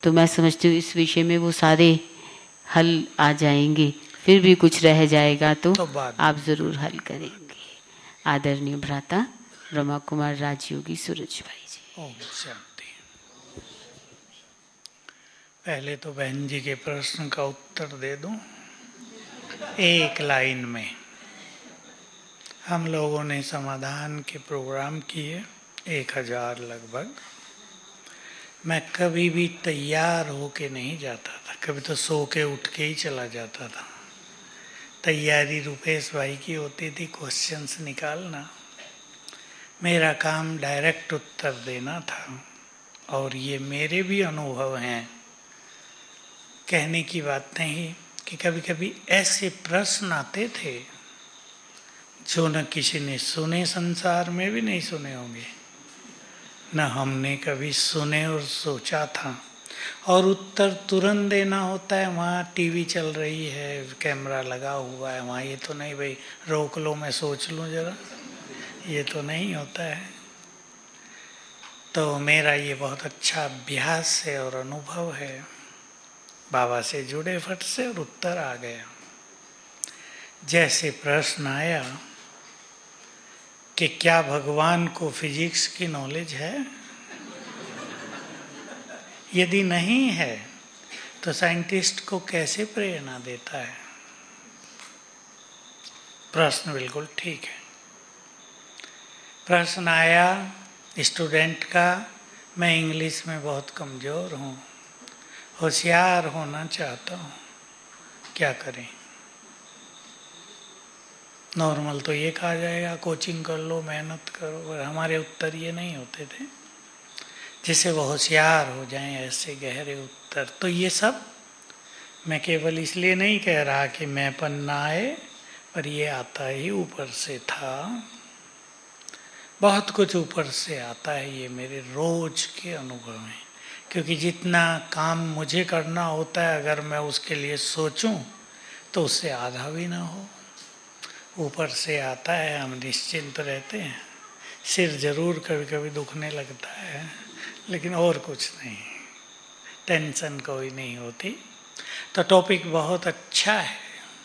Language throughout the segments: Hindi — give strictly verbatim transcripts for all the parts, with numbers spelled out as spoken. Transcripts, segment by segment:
तो मैं समझती हूँ इस विषय में वो सारे हल आ जाएंगे। फिर भी कुछ रह जाएगा तो, तो आप ज़रूर हल करेंगे। आदरणीय भ्राता ब्रह्मा कुमार राजयोगी सूरज भाई जी। ओम शांति। पहले तो बहन जी के प्रश्न का उत्तर दे दूं एक लाइन में। हम लोगों ने समाधान के प्रोग्राम किए एक हजार लगभग। मैं कभी भी तैयार होके नहीं जाता था, कभी तो सो के उठ के ही चला जाता था। तैयारी रुपेश भाई की होती थी, क्वेश्चंस निकालना। मेरा काम डायरेक्ट उत्तर देना था। और ये मेरे भी अनुभव हैं, कहने की बात नहीं, कि कभी कभी ऐसे प्रश्न आते थे जो न किसी ने सुने, संसार में भी नहीं सुने होंगे, न हमने कभी सुने और सोचा था। और उत्तर तुरंत देना होता है। वहाँ टीवी चल रही है, कैमरा लगा हुआ है, वहाँ ये तो नहीं भाई रोक लो मैं सोच लूँ जरा, ये तो नहीं होता है। तो मेरा ये बहुत अच्छा अभ्यास है और अनुभव है। बाबा से जुड़े फट से और उत्तर आ गया। जैसे प्रश्न आया कि क्या भगवान को फिजिक्स की नॉलेज है? यदि नहीं है तो साइंटिस्ट को कैसे प्रेरणा देता है? प्रश्न बिल्कुल ठीक है। प्रश्न आया स्टूडेंट का, मैं इंग्लिश में बहुत कमज़ोर हूँ, होशियार होना चाहता हूँ, क्या करें? नॉर्मल तो ये कहा जाएगा कोचिंग कर लो, मेहनत करो, पर हमारे उत्तर ये नहीं होते थे जिससे वो होशियार हो जाएं, ऐसे गहरे उत्तर। तो ये सब मैं केवल इसलिए नहीं कह रहा कि मैं पन्ना आए, पर ये आता ही ऊपर से था। बहुत कुछ ऊपर से आता है, ये मेरे रोज के अनुभव हैं। क्योंकि जितना काम मुझे करना होता है, अगर मैं उसके लिए सोचूं तो उससे आधा भी ना हो, ऊपर से आता है। हम निश्चिंत रहते हैं। सिर जरूर कभी कभी दुखने लगता है, लेकिन और कुछ नहीं, टेंशन कोई नहीं होती। तो टॉपिक बहुत अच्छा है,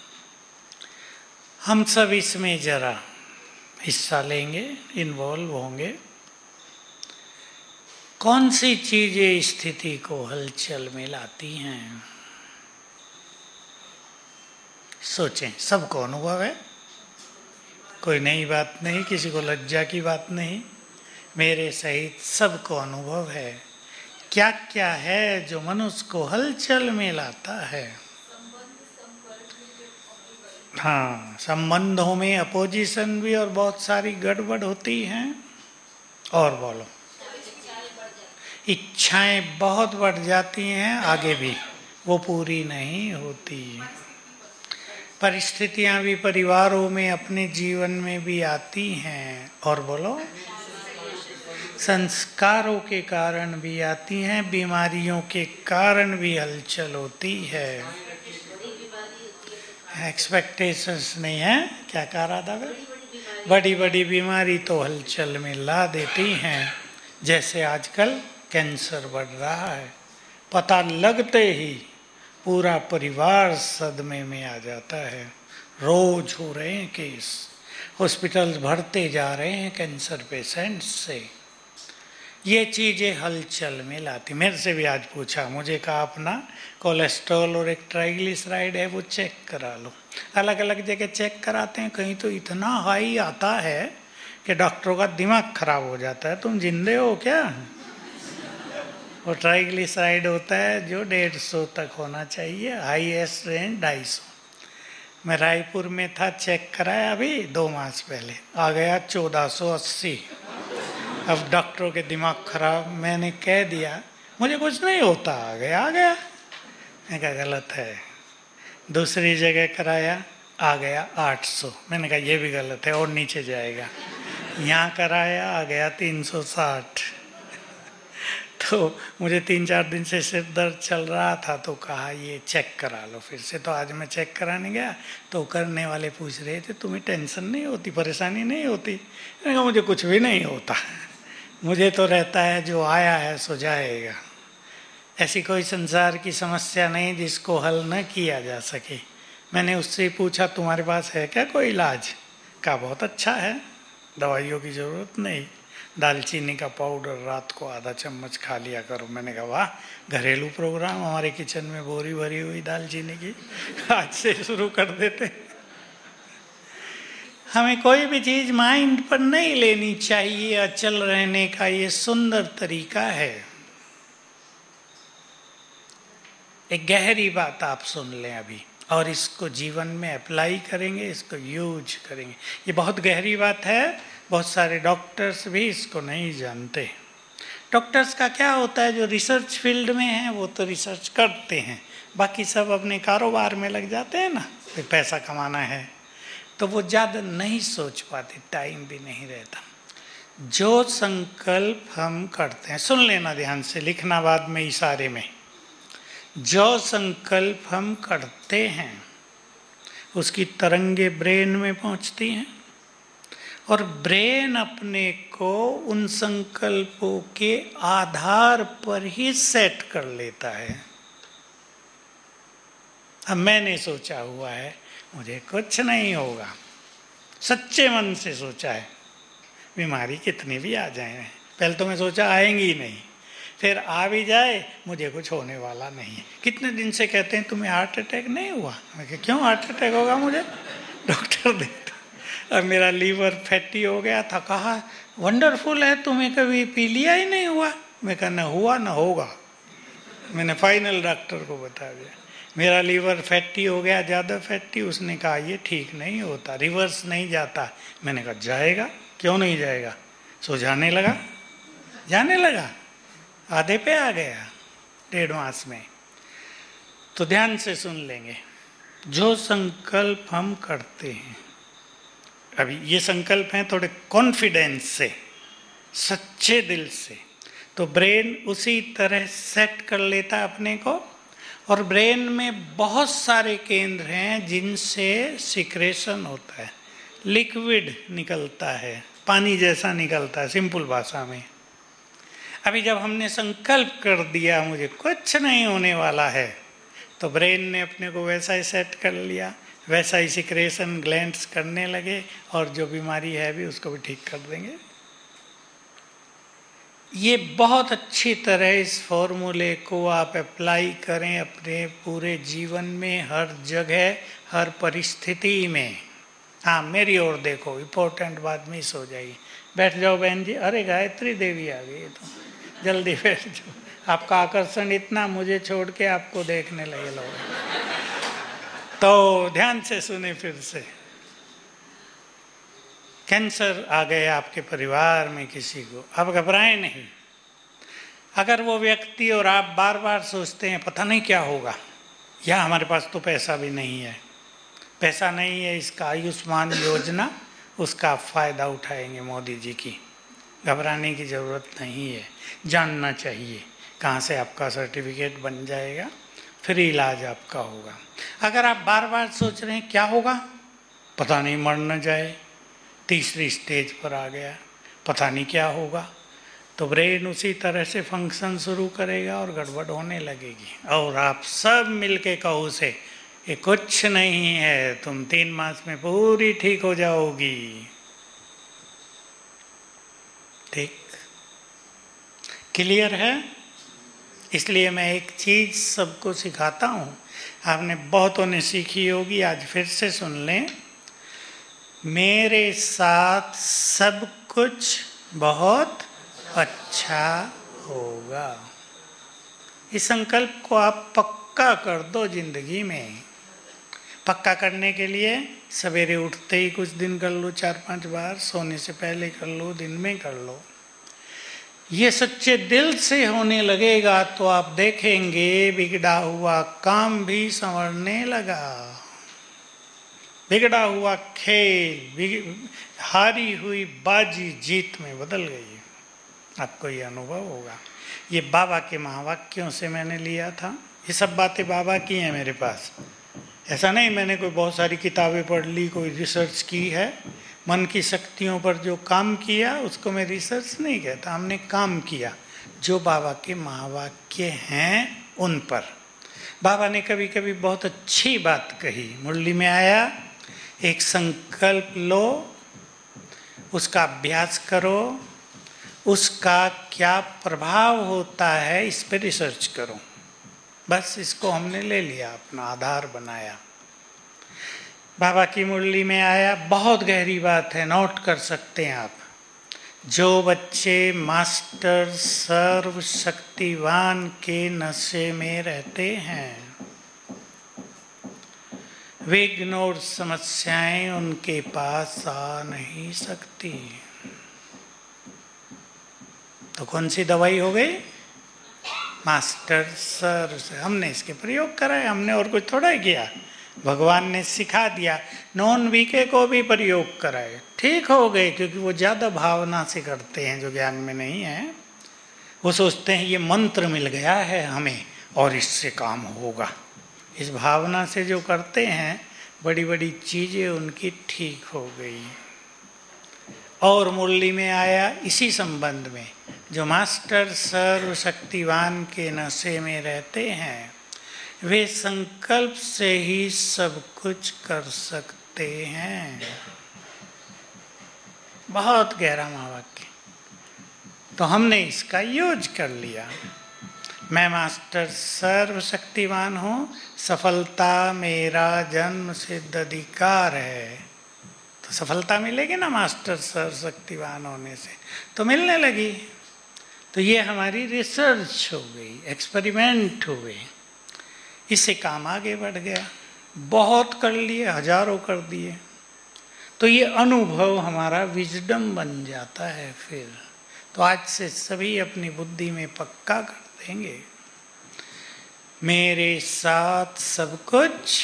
हम सब इसमें जरा हिस्सा लेंगे, इन्वॉल्व होंगे। कौन सी चीजें स्थिति को हलचल में लाती हैं? सोचें, सबको अनुभव है, कोई नई बात नहीं, किसी को लज्जा की बात नहीं, मेरे सहित सबको अनुभव है। क्या क्या है जो मनुष्य को हलचल में लाता है? हाँ, संबंधों में अपोजिशन भी और बहुत सारी गड़बड़ होती हैं। और बोलो, इच्छाएं बहुत बढ़ जाती हैं, आगे भी वो पूरी नहीं होती। परिस्थितियां भी परिवारों में, अपने जीवन में भी आती हैं। और बोलो, संस्कारों के कारण भी आती हैं, बीमारियों के कारण भी हलचल होती है। एक्सपेक्टेशंस नहीं है, क्या कह रहा था मैं? बड़ी बड़ी बीमारी तो हलचल में ला देती हैं। जैसे आजकल कैंसर बढ़ रहा है, पता लगते ही पूरा परिवार सदमे में आ जाता है। रोज हो रहे हैं केस, हॉस्पिटल्स भरते जा रहे हैं कैंसर पेशेंट्स से। ये चीज़ें हलचल में लाती। मेरे से भी आज पूछा, मुझे कहा अपना कोलेस्ट्रॉल और एक ट्राइग्लिसराइड है वो चेक करा लो। अलग अलग जगह चेक कराते हैं, कहीं तो इतना हाई आता है कि डॉक्टरों का दिमाग खराब हो जाता है। तुम जिंदे हो क्या? वो ट्राइग्लिसराइड होता है जो डेढ़ सौ तक होना चाहिए, हाईएस्ट रेंज ढाई सौ। मैं रायपुर में था, चेक कराया अभी दो मास पहले, आ गया चौदह सौ अस्सी। अब डॉक्टरों के दिमाग खराब, मैंने कह दिया मुझे कुछ नहीं होता, आ गया आ गया। मैंने कहा गलत है। दूसरी जगह कराया, आ गया आठ सौ। मैंने कहा ये भी गलत है, और नीचे जाएगा। यहाँ कराया, आ गया तीन सौ साठ। तो मुझे तीन चार दिन से सिर दर्द चल रहा था, तो कहा ये चेक करा लो फिर से। तो आज मैं चेक कराने गया तो करने वाले पूछ रहे थे तुम्हें टेंशन नहीं होती, परेशानी नहीं होती? मैंने कहा मुझे कुछ भी नहीं होता, मुझे तो रहता है जो आया है सो जाएगा। ऐसी कोई संसार की समस्या नहीं जिसको हल न किया जा सके। मैंने उससे पूछा तुम्हारे पास है क्या कोई इलाज? कहा बहुत अच्छा है, दवाइयों की जरूरत नहीं, दालचीनी का पाउडर रात को आधा चम्मच खा लिया करो। मैंने कहा वाह, घरेलू प्रोग्राम, हमारे किचन में बोरी भरी हुई दालचीनी की, आज से शुरू कर देते। हमें कोई भी चीज माइंड पर नहीं लेनी चाहिए, अचल रहने का ये सुंदर तरीका है। एक गहरी बात आप सुन लें अभी, और इसको जीवन में अप्लाई करेंगे, इसको यूज करेंगे। ये बहुत गहरी बात है, बहुत सारे डॉक्टर्स भी इसको नहीं जानते। डॉक्टर्स का क्या होता है, जो रिसर्च फील्ड में है वो तो रिसर्च करते हैं, बाकी सब अपने कारोबार में लग जाते हैं ना, फिर पैसा कमाना है, तो वो ज़्यादा नहीं सोच पाते, टाइम भी नहीं रहता। जो संकल्प हम करते हैं, सुन लेना ध्यान से, लिखना बाद में इशारे में, जो संकल्प हम करते हैं उसकी तरंगे ब्रेन में पहुंचती हैं, और ब्रेन अपने को उन संकल्पों के आधार पर ही सेट कर लेता है। अब मैंने सोचा हुआ है मुझे कुछ नहीं होगा, सच्चे मन से सोचा है, बीमारी कितनी भी आ जाए, पहले तो मैं सोचा आएंगी ही नहीं, फिर आ भी जाए मुझे कुछ होने वाला नहीं है। कितने दिन से कहते हैं तुम्हें हार्ट अटैक नहीं हुआ? मैं कहा क्यों हार्ट अटैक होगा मुझे, डॉक्टर देखता, अब मेरा लीवर फैटी हो गया था। कहा वंडरफुल है, तुम्हें कभी पी लिया ही नहीं हुआ? मैं कहा ना हुआ ना होगा, मैंने फाइनल डॉक्टर को बता दिया मेरा लीवर फैटी हो गया, ज़्यादा फैटी। उसने कहा ये ठीक नहीं होता, रिवर्स नहीं जाता। मैंने कहा जाएगा, क्यों नहीं जाएगा? सो जाने लगा, जाने लगा, आधे पे आ गया डेढ़ मास में। तो ध्यान से सुन लेंगे, जो संकल्प हम करते हैं, अभी ये संकल्प हैं थोड़े कॉन्फिडेंस से, सच्चे दिल से, तो ब्रेन उसी तरह सेट कर लेता है अपने को। और ब्रेन में बहुत सारे केंद्र हैं जिनसे सिक्रेशन होता है, लिक्विड निकलता है, पानी जैसा निकलता है सिंपल भाषा में। अभी जब हमने संकल्प कर दिया मुझे कुछ नहीं होने वाला है, तो ब्रेन ने अपने को वैसा ही सेट कर लिया, वैसा ही सिक्रेशन ग्लैंड्स करने लगे, और जो बीमारी है भी उसको भी ठीक कर देंगे। ये बहुत अच्छी तरह इस फॉर्मूले को आप अप्लाई करें अपने पूरे जीवन में, हर जगह, हर परिस्थिति में। हाँ, मेरी ओर देखो, इम्पोर्टेंट बात मिस हो जाएगी। बैठ जाओ बहन जी। अरे गायत्री देवी आ गई, तो जल्दी बैठ जाओ, आपका आकर्षण इतना, मुझे छोड़ के आपको देखने लगे लोग। तो ध्यान से सुने फिर से। कैंसर आ गया आपके परिवार में किसी को, अब घबराएं नहीं। अगर वो व्यक्ति और आप बार बार सोचते हैं पता नहीं क्या होगा, या हमारे पास तो पैसा भी नहीं है, पैसा नहीं है, इसका आयुष्मान योजना, उसका फ़ायदा उठाएंगे मोदी जी की, घबराने की ज़रूरत नहीं है। जानना चाहिए कहाँ से आपका सर्टिफिकेट बन जाएगा, फ्री इलाज आपका होगा। अगर आप बार बार सोच रहे हैं क्या होगा, पता नहीं मर न जाए, तीसरी स्टेज पर आ गया, पता नहीं क्या होगा, तो ब्रेन उसी तरह से फंक्शन शुरू करेगा और गड़बड़ होने लगेगी। और आप सब मिलके कहो से ये कुछ नहीं है, तुम तीन मास में पूरी ठीक हो जाओगी। ठीक, क्लियर है? इसलिए मैं एक चीज सबको सिखाता हूँ, आपने बहुतों ने सीखी होगी, आज फिर से सुन लें। मेरे साथ सब कुछ बहुत अच्छा होगा। इस संकल्प को आप पक्का कर दो जिंदगी में। पक्का करने के लिए सवेरे उठते ही कुछ दिन कर लो, चार पांच बार, सोने से पहले कर लो, दिन में कर लो। ये सच्चे दिल से होने लगेगा तो आप देखेंगे बिगड़ा हुआ काम भी संवरने लगा, बिगड़ा हुआ खेल, हारी हुई बाजी जीत में बदल गई। आपको ये अनुभव होगा। ये बाबा के महावाक्यों से मैंने लिया था, ये सब बातें बाबा की हैं मेरे पास। ऐसा नहीं मैंने कोई बहुत सारी किताबें पढ़ ली, कोई रिसर्च की है। मन की शक्तियों पर जो काम किया उसको मैं रिसर्च नहीं कहता, हमने काम किया। जो बाबा के महावाक्य हैं उन पर। बाबा ने कभी कभी बहुत अच्छी बात कही, मुरली में आया, एक संकल्प लो, उसका अभ्यास करो, उसका क्या प्रभाव होता है इस पर रिसर्च करो। बस इसको हमने ले लिया, अपना आधार बनाया। बाबा की मुरली में आया, बहुत गहरी बात है, नोट कर सकते हैं आप। जो बच्चे मास्टर सर्वशक्तिवान के नशे में रहते हैं, विघ्न और समस्याएं उनके पास आ नहीं सकती। तो कौन सी दवाई हो गई? मास्टर सर से हमने इसके प्रयोग करा है, हमने और कुछ थोड़ा ही किया, भगवान ने सिखा दिया। नॉन वीके को भी प्रयोग कराए, ठीक हो गए, क्योंकि वो ज़्यादा भावना से करते हैं, जो ज्ञान में नहीं है। वो सोचते हैं ये मंत्र मिल गया है हमें और इससे काम होगा। इस भावना से जो करते हैं, बड़ी बड़ी चीज़ें उनकी ठीक हो गई। और मुरली में आया इसी संबंध में, जो मास्टर सर्वशक्तिवान के नशे में रहते हैं, वे संकल्प से ही सब कुछ कर सकते हैं। बहुत गहरा महावाक्य। तो हमने इसका यूज कर लिया। मैं मास्टर सर्वशक्तिवान हूँ, सफलता मेरा जन्म सिद्ध अधिकार है। तो सफलता मिलेगी ना मास्टर सर्वशक्तिवान होने से, तो मिलने लगी। तो ये हमारी रिसर्च हो गई, एक्सपेरिमेंट हो गई, इससे काम आगे बढ़ गया। बहुत कर लिए, हजारों कर दिए, तो ये अनुभव हमारा विजडम बन जाता है। फिर तो आज से सभी अपनी बुद्धि में पक्का कर देंगे, मेरे साथ सब कुछ।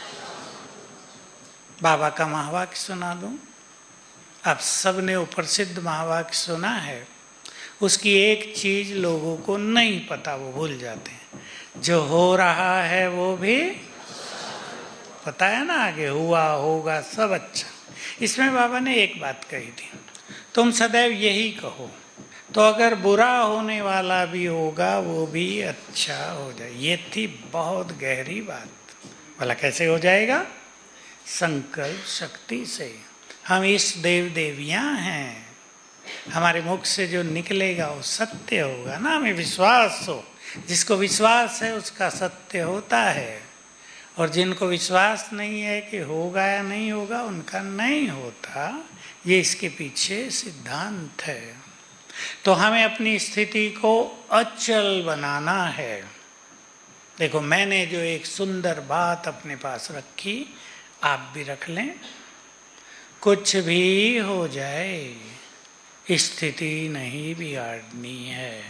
बाबा का महावाक्य सुना दूं? आप सबने वो प्रसिद्ध महावाक्य सुना है, उसकी एक चीज लोगों को नहीं पता, वो भूल जाते हैं। जो हो रहा है वो भी पता है ना, आगे हुआ होगा सब अच्छा। इसमें बाबा ने एक बात कही थी, तुम सदैव यही कहो, तो अगर बुरा होने वाला भी होगा वो भी अच्छा हो जाए। ये थी बहुत गहरी बात। भला कैसे हो जाएगा? संकल्प शक्ति से। हम इस देव देवियां हैं, हमारे मुख से जो निकलेगा वो सत्य होगा ना, हमें विश्वास हो। जिसको विश्वास है उसका सत्य होता है, और जिनको विश्वास नहीं है कि होगा या नहीं होगा, उनका नहीं होता। ये इसके पीछे सिद्धांत है। तो हमें अपनी स्थिति को अचल बनाना है। देखो, मैंने जो एक सुंदर बात अपने पास रखी, आप भी रख लें। कुछ भी हो जाए, स्थिति नहीं बिगाड़नी है।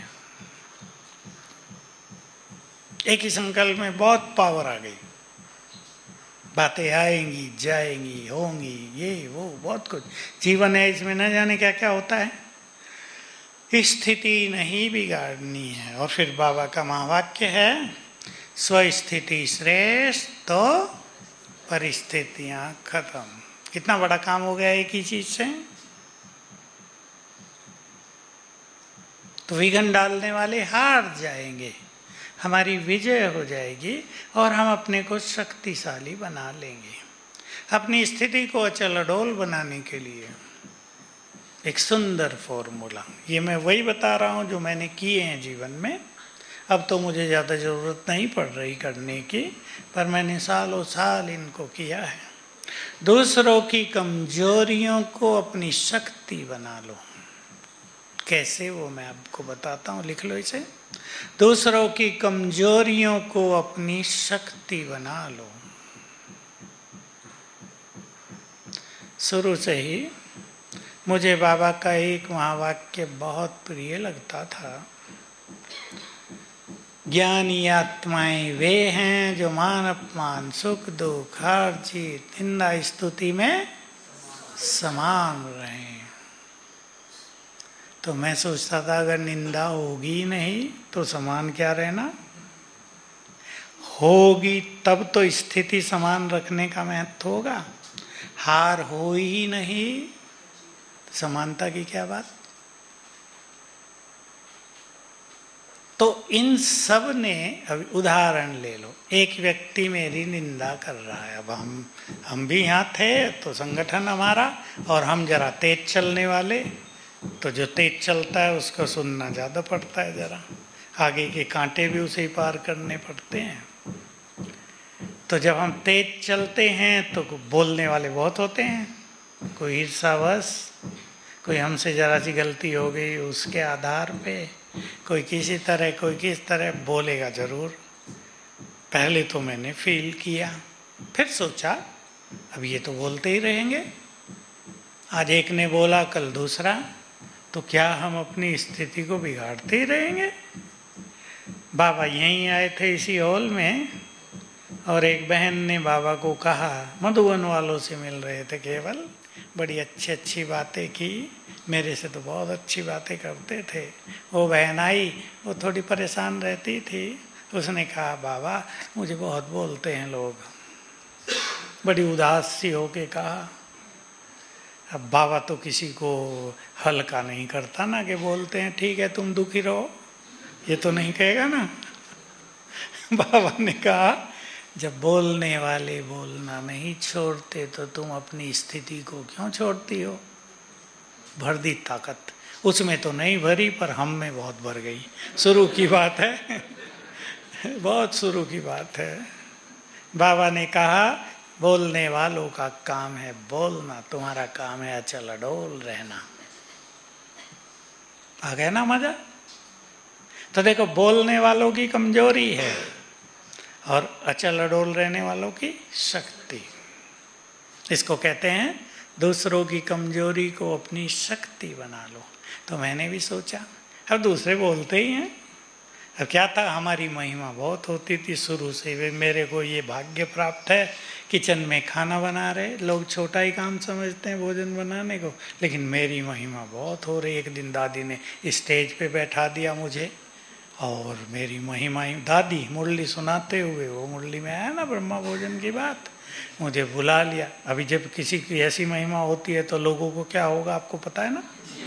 एक ही संकल्प में बहुत पावर आ गई। बातें आएंगी, जाएंगी, होंगी, ये वो बहुत कुछ। जीवन है, इसमें न जाने क्या क्या होता है। स्थिति नहीं बिगाड़नी है। और फिर बाबा का महावाक्य है, स्वस्थिति श्रेष्ठ तो परिस्थितियां खत्म। कितना बड़ा काम हो गया एक ही चीज से। तो विघ्न डालने वाले हार जाएंगे, हमारी विजय हो जाएगी, और हम अपने को शक्तिशाली बना लेंगे। अपनी स्थिति को अचल अडोल बनाने के लिए एक सुंदर फॉर्मूला, ये मैं वही बता रहा हूँ जो मैंने किए हैं जीवन में। अब तो मुझे ज़्यादा ज़रूरत नहीं पड़ रही करने की, पर मैंने सालों साल इनको किया है। दूसरों की कमजोरियों को अपनी शक्ति बना लो। कैसे, वो मैं आपको बताता हूँ, लिख लो इसे। दूसरों की कमजोरियों को अपनी शक्ति बना लो। शुरू से ही मुझे बाबा का एक महावाक्य बहुत प्रिय लगता था, ज्ञानी आत्माएं वे हैं जो मान अपमान सुख दुख हार जीत निंदा स्तुति में समान रहे। तो मैं सोचता था अगर निंदा होगी नहीं तो समान क्या रहना, होगी तब तो स्थिति समान रखने का महत्व होगा। हार हो ही नहीं, समानता की क्या बात। तो इन सब ने, अभी उदाहरण ले लो, एक व्यक्ति मेरी निंदा कर रहा है, अब हम हम भी यहाँ थे तो संगठन हमारा, और हम जरा तेज चलने वाले, तो जो तेज चलता है उसको सुनना ज़्यादा पड़ता है, जरा आगे के कांटे भी उसे ही पार करने पड़ते हैं। तो जब हम तेज चलते हैं तो बोलने वाले बहुत होते हैं, कोई ईर्ष्यावश, कोई हमसे जरा सी गलती हो गई उसके आधार पे, कोई किसी तरह कोई किस तरह बोलेगा जरूर। पहले तो मैंने फील किया, फिर सोचा अब ये तो बोलते ही रहेंगे, आज एक ने बोला कल दूसरा, तो क्या हम अपनी स्थिति को बिगाड़ते ही रहेंगे। बाबा यहीं आए थे इसी हॉल में, और एक बहन ने बाबा को कहा, मधुबन वालों से मिल रहे थे केवल, बड़ी अच्छी अच्छी बातें की, मेरे से तो बहुत अच्छी बातें करते थे। वो बहन आई, वो थोड़ी परेशान रहती थी, उसने कहा बाबा मुझे बहुत बोलते हैं लोग, बड़ी उदास सी होके कहा। अब बाबा तो किसी को हल्का नहीं करता ना, कि बोलते हैं ठीक है तुम दुखी रहो, ये तो नहीं कहेगा ना। बाबा ने कहा जब बोलने वाले बोलना नहीं छोड़ते तो तुम अपनी स्थिति को क्यों छोड़ती हो। भर दी ताकत, उसमें तो नहीं भरी पर हम में बहुत भर गई। शुरू की बात है, बहुत शुरू की बात है। बाबा ने कहा बोलने वालों का काम है बोलना, तुम्हारा काम है अचल अडोल रहना। आ गया ना मजा। तो देखो बोलने वालों की कमजोरी है और अचल अडोल रहने वालों की शक्ति। इसको कहते हैं दूसरों की कमजोरी को अपनी शक्ति बना लो। तो मैंने भी सोचा अब दूसरे बोलते ही हैं, अब क्या था, हमारी महिमा बहुत होती थी शुरू से। वे मेरे को ये भाग्य प्राप्त है, किचन में खाना बना रहे, लोग छोटा ही काम समझते हैं भोजन बनाने को, लेकिन मेरी महिमा बहुत हो रही। एक दिन दादी ने स्टेज पे बैठा दिया मुझे, और मेरी महिमा, दादी मुरली सुनाते हुए, वो मुरली में आया ना ब्रह्मा भोजन की बात, मुझे बुला लिया। अभी जब किसी की ऐसी महिमा होती है तो लोगों को क्या होगा आपको पता है ना,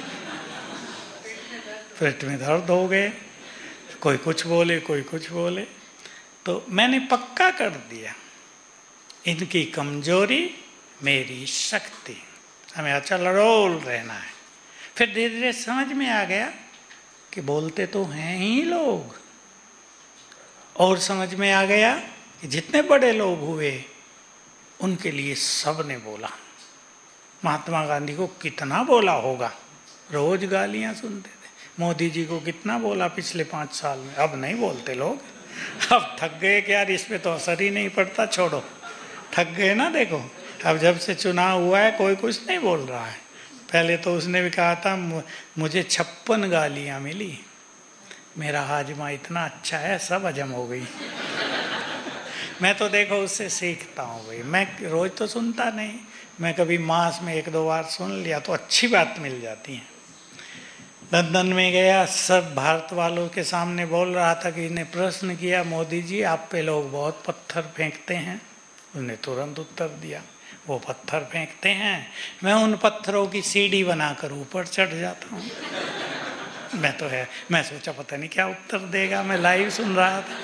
पेट में दर्द हो गए, कोई कुछ बोले कोई कुछ बोले। तो मैंने पक्का कर दिया इनकी कमजोरी मेरी शक्ति, हमें अचल अडोल रहना है। फिर धीरे धीरे समझ में आ गया कि बोलते तो हैं ही लोग, और समझ में आ गया कि जितने बड़े लोग हुए उनके लिए सब ने बोला। महात्मा गांधी को कितना बोला होगा, रोज गालियां सुनते थे। मोदी जी को कितना बोला पिछले पाँच साल में, अब नहीं बोलते लोग, अब थक गए कि यार इस पे तो असर ही नहीं पड़ता, छोड़ो, थक गए ना। देखो अब जब से चुनाव हुआ है कोई कुछ नहीं बोल रहा है। पहले तो उसने भी कहा था मुझे छप्पन गालियां मिली, मेरा हाजमा इतना अच्छा है सब हजम हो गई। मैं तो देखो उससे सीखता हूँ भाई, मैं रोज तो सुनता नहीं, मैं कभी मास में एक दो बार सुन लिया तो अच्छी बात मिल जाती है। लंदन में गया, सब भारत वालों के सामने बोल रहा था कि इन्हें प्रश्न किया मोदी जी आप पे लोग बहुत पत्थर फेंकते हैं, उसने तुरंत उत्तर दिया वो पत्थर फेंकते हैं, मैं उन पत्थरों की सीढ़ी बनाकर ऊपर चढ़ जाता हूँ। मैं तो है, मैं सोचा पता नहीं क्या उत्तर देगा, मैं लाइव सुन रहा था।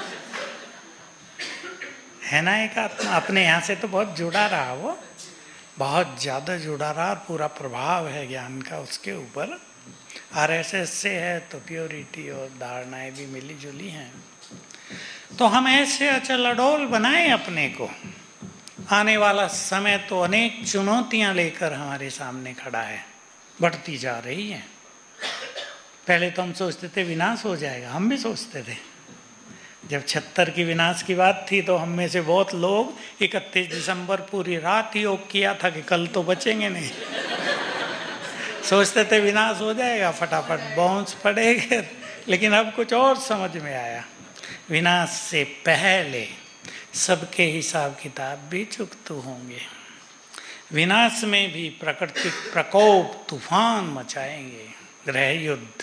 है ना एक आत्मा, अपने यहाँ से तो बहुत जुड़ा रहा, वो बहुत ज़्यादा जुड़ा रहा, पूरा प्रभाव है ज्ञान का उसके ऊपर। आरएसएस से है तो प्योरिटी और धारणाएं भी मिली जुली हैं। तो हम ऐसे अचल अडोल बनाएं अपने को। आने वाला समय तो अनेक चुनौतियां लेकर हमारे सामने खड़ा है, बढ़ती जा रही है। पहले तो हम सोचते थे विनाश हो जाएगा, हम भी सोचते थे। जब छहत्तर की विनाश की बात थी तो हम में से बहुत लोग इकतीस दिसंबर पूरी रात ही योग किया था कि कल तो बचेंगे नहीं। सोचते थे विनाश हो जाएगा, फटाफट बाउंस पड़ेगा, लेकिन अब कुछ और समझ में आया। विनाश से पहले सबके हिसाब किताब भी चुकते होंगे। विनाश में भी प्राकृतिक प्रकोप तूफान मचाएंगे, गृह युद्ध,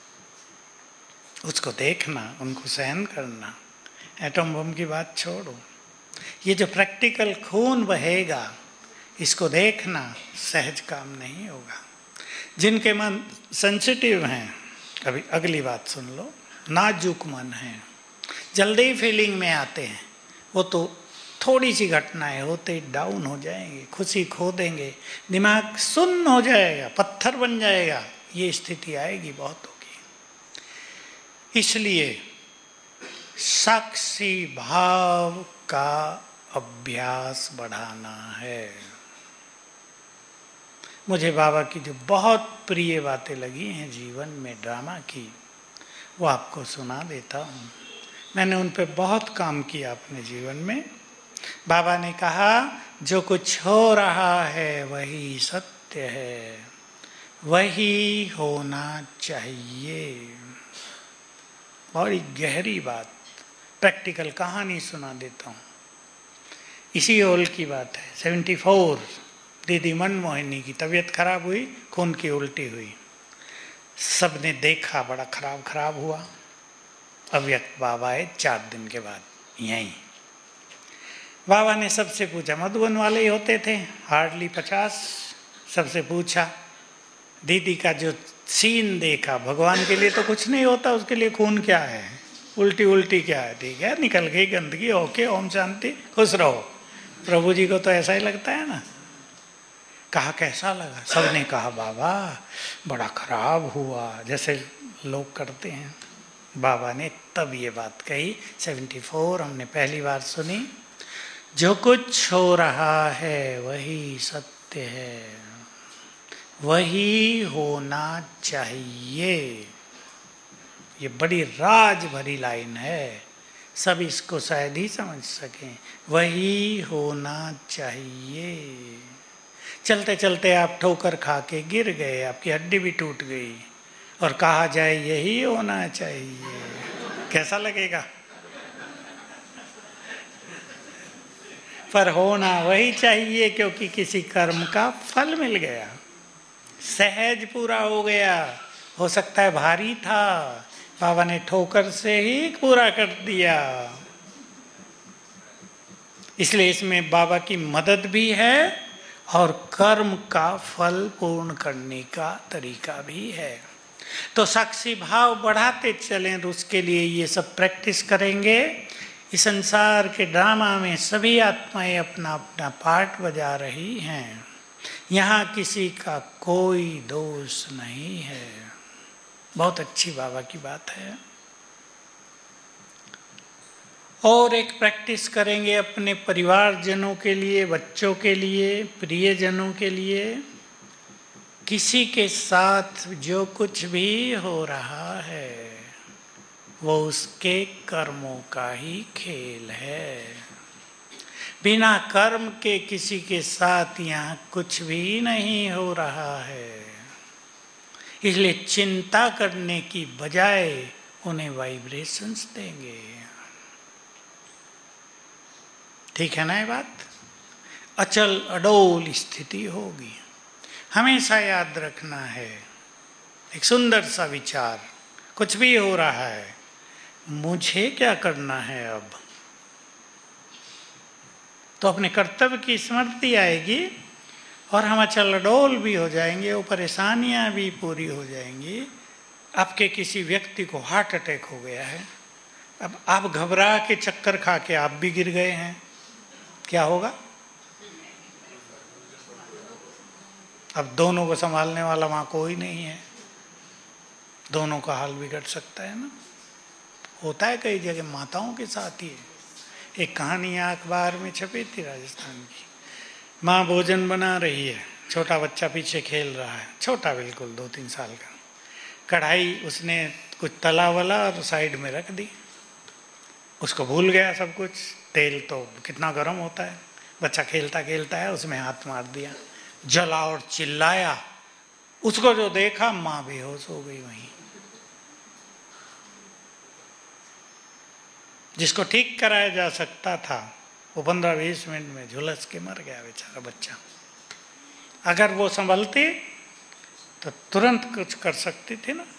उसको देखना, उनको सहन करना। एटम बम की बात छोड़ो, ये जो प्रैक्टिकल खून बहेगा इसको देखना सहज काम नहीं होगा। जिनके मन सेंसिटिव हैं, कभी अगली बात सुन लो, नाजुक मन है, जल्दी फीलिंग में आते हैं। वो तो थोड़ी सी घटनाएं होते डाउन हो जाएंगे, खुशी खो देंगे, दिमाग सुन्न हो जाएगा, पत्थर बन जाएगा। ये स्थिति आएगी, बहुत होगी। इसलिए साक्षी भाव का अभ्यास बढ़ाना है। मुझे बाबा की जो बहुत प्रिय बातें लगी हैं जीवन में ड्रामा की, वो आपको सुना देता हूँ। मैंने उन पे बहुत काम किया अपने जीवन में। बाबा ने कहा, जो कुछ हो रहा है वही सत्य है, वही होना चाहिए। बड़ी गहरी बात, प्रैक्टिकल कहानी सुना देता हूँ। इसी ओल की बात है, सेवेंटी फोर दीदी मनमोहिनी की तबीयत खराब हुई, खून की उल्टी हुई। सबने देखा, बड़ा खराब खराब हुआ। अव्यक्त बाबा आए चार दिन के बाद यहीं। बाबा ने सबसे पूछा, मधुबन वाले ही होते थे, हार्डली पचास। सबसे पूछा, दीदी का जो सीन देखा, भगवान के लिए तो कुछ नहीं होता, उसके लिए खून क्या है, उल्टी उल्टी क्या है, ठीक है निकल गई गंदगी, ओके, ओम शांति, खुश रहो। प्रभु जी को तो ऐसा ही लगता है ना। कहा कैसा लगा? सबने कहा बाबा बड़ा खराब हुआ, जैसे लोग करते हैं। बाबा ने तब ये बात कही, सेवेंटी फोर हमने पहली बार सुनी, जो कुछ हो रहा है वही सत्य है, वही होना चाहिए। ये बड़ी राज भरी लाइन है, सब इसको शायद ही समझ सकें। वही होना चाहिए। चलते चलते आप ठोकर खा के गिर गए, आपकी हड्डी भी टूट गई, और कहा जाए यही होना चाहिए, कैसा लगेगा? पर होना वही चाहिए, क्योंकि किसी कर्म का फल मिल गया, सहज पूरा हो गया। हो सकता है भारी था, बाबा ने ठोकर से ही पूरा कर दिया। इसलिए इसमें बाबा की मदद भी है और कर्म का फल पूर्ण करने का तरीका भी है। तो साक्षी भाव बढ़ाते चलें, तो उसके लिए ये सब प्रैक्टिस करेंगे। इस संसार के ड्रामा में सभी आत्माएं अपना अपना पार्ट बजा रही हैं, यहाँ किसी का कोई दोष नहीं है। बहुत अच्छी बाबा की बात है। और एक प्रैक्टिस करेंगे अपने परिवारजनों के लिए, बच्चों के लिए, प्रियजनों के लिए। किसी के साथ जो कुछ भी हो रहा है वो उसके कर्मों का ही खेल है। बिना कर्म के किसी के साथ यहाँ कुछ भी नहीं हो रहा है। इसलिए चिंता करने की बजाय उन्हें वाइब्रेशंस देंगे। ठीक है ना ये बात? अचल अडोल स्थिति होगी। हमेशा याद रखना है, एक सुंदर सा विचार, कुछ भी हो रहा है, मुझे क्या करना है अब? तो अपने कर्तव्य की स्मृति आएगी और हम अचल अडोल भी हो जाएंगे, वो परेशानियां भी पूरी हो जाएंगी। आपके किसी व्यक्ति को हार्ट अटैक हो गया है, अब आप घबरा के चक्कर खा के आप भी गिर गए हैं, क्या होगा? अब दोनों को संभालने वाला वहां कोई नहीं है, दोनों का हाल बिगड़ सकता है ना। होता है कई जगह, माताओं के साथ ही है। एक कहानी अखबार में छपी थी राजस्थान की। माँ भोजन बना रही है, छोटा बच्चा पीछे खेल रहा है, छोटा बिल्कुल दो तीन साल का। कढ़ाई उसने कुछ तला वला और साइड में रख दी, उसको भूल गया सब कुछ। तेल तो कितना गर्म होता है, बच्चा खेलता खेलता है उसमें हाथ मार दिया, जला और चिल्लाया। उसको जो देखा, माँ बेहोश हो गई वहीं। जिसको ठीक कराया जा सकता था वो पंद्रह बीस मिनट में झुलस के मर गया बेचारा बच्चा। अगर वो संभलती तो तुरंत कुछ कर सकती थी ना।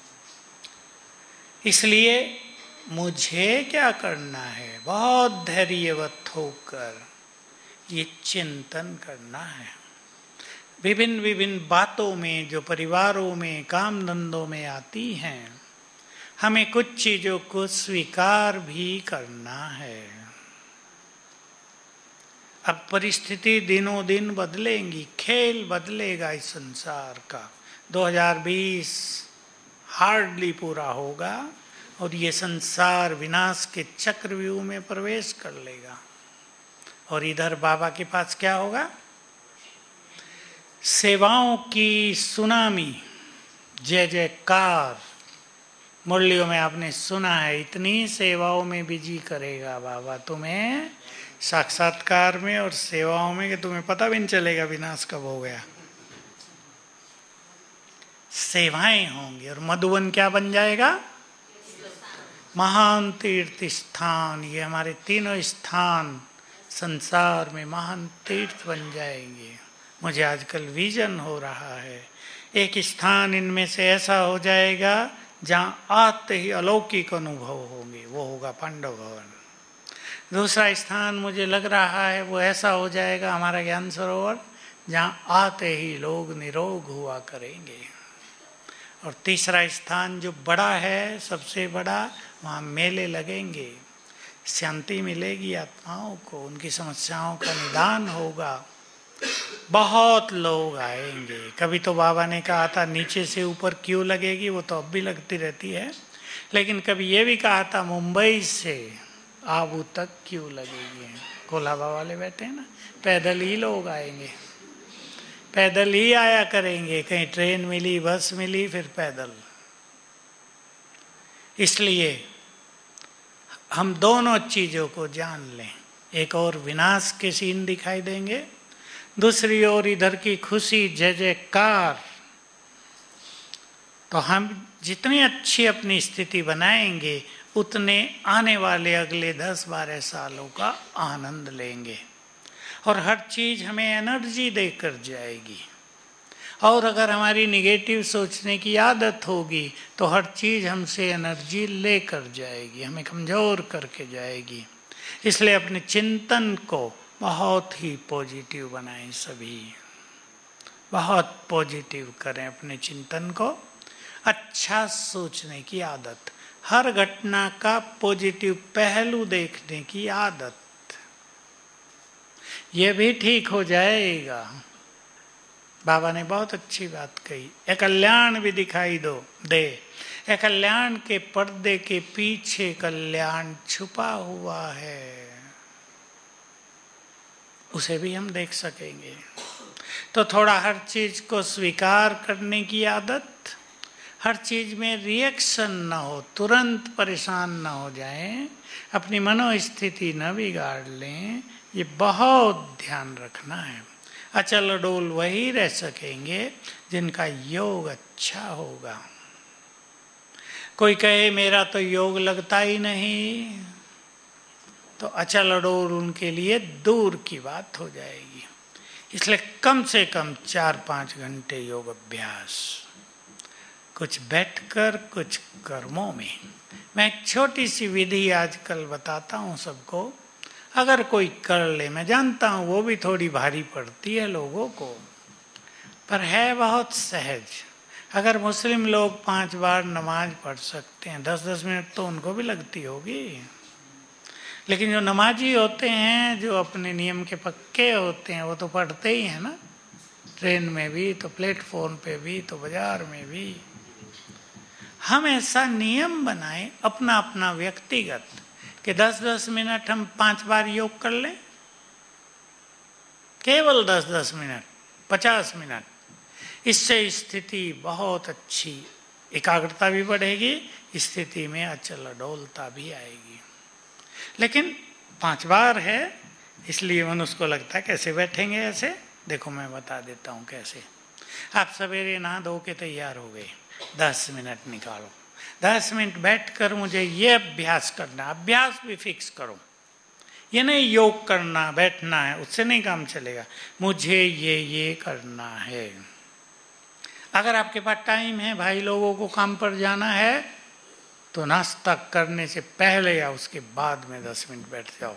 इसलिए मुझे क्या करना है, बहुत धैर्यवत होकर ये चिंतन करना है। विभिन्न विभिन्न बातों में जो परिवारों में, काम धंधों में आती हैं, हमें कुछ चीजों को स्वीकार भी करना है। अब परिस्थिति दिनों दिन बदलेंगी, खेल बदलेगा इस संसार का। दो हज़ार बीस हार्डली पूरा होगा और ये संसार विनाश के चक्रव्यूह में प्रवेश कर लेगा। और इधर बाबा के पास क्या होगा? सेवाओं की सुनामी, जय जयकार। मुरलियों में आपने सुना है, इतनी सेवाओं में बिजी करेगा बाबा तुम्हें, साक्षात्कार में और सेवाओं में, कि तुम्हें पता भी नहीं चलेगा विनाश कब हो गया। सेवाएं होंगी और मधुबन क्या बन जाएगा? महान तीर्थ स्थान। ये हमारे तीनों स्थान संसार में महान तीर्थ बन जाएंगे। मुझे आजकल विजन हो रहा है, एक स्थान इनमें से ऐसा हो जाएगा जहां आते ही अलौकिक अनुभव होंगे, वो होगा पांडव भवन। दूसरा स्थान मुझे लग रहा है वो ऐसा हो जाएगा हमारा ज्ञान सरोवर, जहां आते ही लोग निरोग हुआ करेंगे। और तीसरा स्थान जो बड़ा है, सबसे बड़ा, वहाँ मेले लगेंगे, शांति मिलेगी आत्माओं को, उनकी समस्याओं का निदान होगा, बहुत लोग आएंगे। कभी तो बाबा ने कहा था नीचे से ऊपर क्यों लगेगी, वो तो अब भी लगती रहती है, लेकिन कभी ये भी कहा था मुंबई से आबू तक क्यों लगेगी। कोलाबा वाले बैठे हैं ना, पैदल ही लोग आएंगे, पैदल ही आया करेंगे, कहीं ट्रेन मिली, बस मिली, फिर पैदल। इसलिए हम दोनों चीजों को जान लें, एक और विनाश के सीन दिखाई देंगे, दूसरी ओर इधर की खुशी, जय जयकार। तो हम जितनी अच्छी अपनी स्थिति बनाएंगे उतने आने वाले अगले दस बारह सालों का आनंद लेंगे और हर चीज हमें एनर्जी देकर जाएगी। और अगर हमारी निगेटिव सोचने की आदत होगी तो हर चीज हमसे एनर्जी लेकर जाएगी, हमें कमजोर करके जाएगी। इसलिए अपने चिंतन को बहुत ही पॉजिटिव बनाएं, सभी बहुत पॉजिटिव करें अपने चिंतन को। अच्छा सोचने की आदत, हर घटना का पॉजिटिव पहलू देखने की आदत, ये भी ठीक हो जाएगा। बाबा ने बहुत अच्छी बात कही, एक कल्याण भी दिखाई दो दे, एक कल्याण के पर्दे के पीछे कल्याण छुपा हुआ है, उसे भी हम देख सकेंगे। तो थोड़ा हर चीज को स्वीकार करने की आदत, हर चीज में रिएक्शन न हो, तुरंत परेशान न हो जाएं, अपनी मनोस्थिति न बिगाड़ लें, ये बहुत ध्यान रखना है। अचल अडोल वही रह सकेंगे जिनका योग अच्छा होगा। कोई कहे मेरा तो योग लगता ही नहीं, तो अचल अडोल उनके लिए दूर की बात हो जाएगी। इसलिए कम से कम चार पाँच घंटे योग अभ्यास, कुछ बैठकर कुछ कर्मों में। मैं एक छोटी सी विधि आजकल बताता हूँ सबको, अगर कोई कर ले, मैं जानता हूँ वो भी थोड़ी भारी पड़ती है लोगों को, पर है बहुत सहज। अगर मुस्लिम लोग पांच बार नमाज पढ़ सकते हैं, दस दस मिनट तो उनको भी लगती होगी, लेकिन जो नमाजी होते हैं, जो अपने नियम के पक्के होते हैं, वो तो पढ़ते ही हैं ना, ट्रेन में भी, तो प्लेटफॉर्म पे भी, तो बाजार में भी। हम ऐसा नियम बनाएं अपना अपना व्यक्तिगत कि दस दस मिनट हम पांच बार योग कर लें, केवल दस दस मिनट, पचास मिनट। इससे स्थिति बहुत अच्छी, एकाग्रता भी बढ़ेगी, स्थिति में अचल अडोलता भी आएगी। लेकिन पांच बार है, इसलिए मनुष्य को लगता है कैसे बैठेंगे ऐसे। देखो मैं बता देता हूँ कैसे। आप सवेरे नहा धो के तैयार हो गए, दस मिनट निकालो, दस मिनट बैठकर मुझे ये अभ्यास करना, अभ्यास भी फिक्स करो। ये नहीं योग करना, बैठना है, उससे नहीं काम चलेगा, मुझे ये ये करना है। अगर आपके पास टाइम है, भाई लोगों को काम पर जाना है, तो नाश्ता करने से पहले या उसके बाद में दस मिनट बैठ जाओ,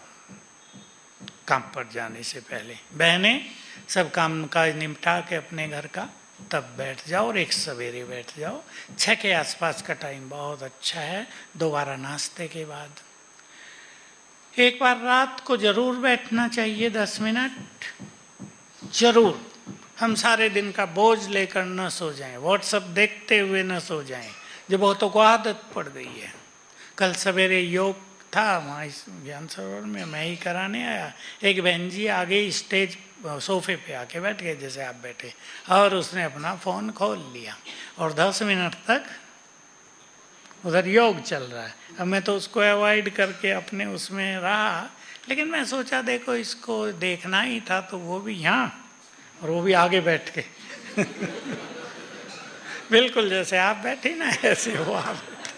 काम पर जाने से पहले। बहनें सब काम काज निपटा के अपने घर का तब बैठ जाओ और एक सवेरे बैठ जाओ। छः के आसपास का टाइम बहुत अच्छा है, दोबारा नाश्ते के बाद। एक बार रात को जरूर बैठना चाहिए, दस मिनट जरूर। हम सारे दिन का बोझ लेकर न सो जाएं, व्हाट्सएप देखते हुए न सो जाएं, जो बहुतों को आदत पड़ गई है। कल सवेरे योग था वहाँ इस ज्ञान सरोवर में, मैं ही कराने आया। एक बहन जी आगे स्टेज सोफे पे आके बैठ गए जैसे आप बैठे, और उसने अपना फोन खोल लिया और दस मिनट तक उधर योग चल रहा है। अब मैं तो उसको अवॉइड करके अपने उसमें रहा, लेकिन मैं सोचा देखो इसको देखना ही था तो वो भी यहाँ और वो भी आगे बैठ के बिल्कुल जैसे आप बैठे ना ऐसे वो आप।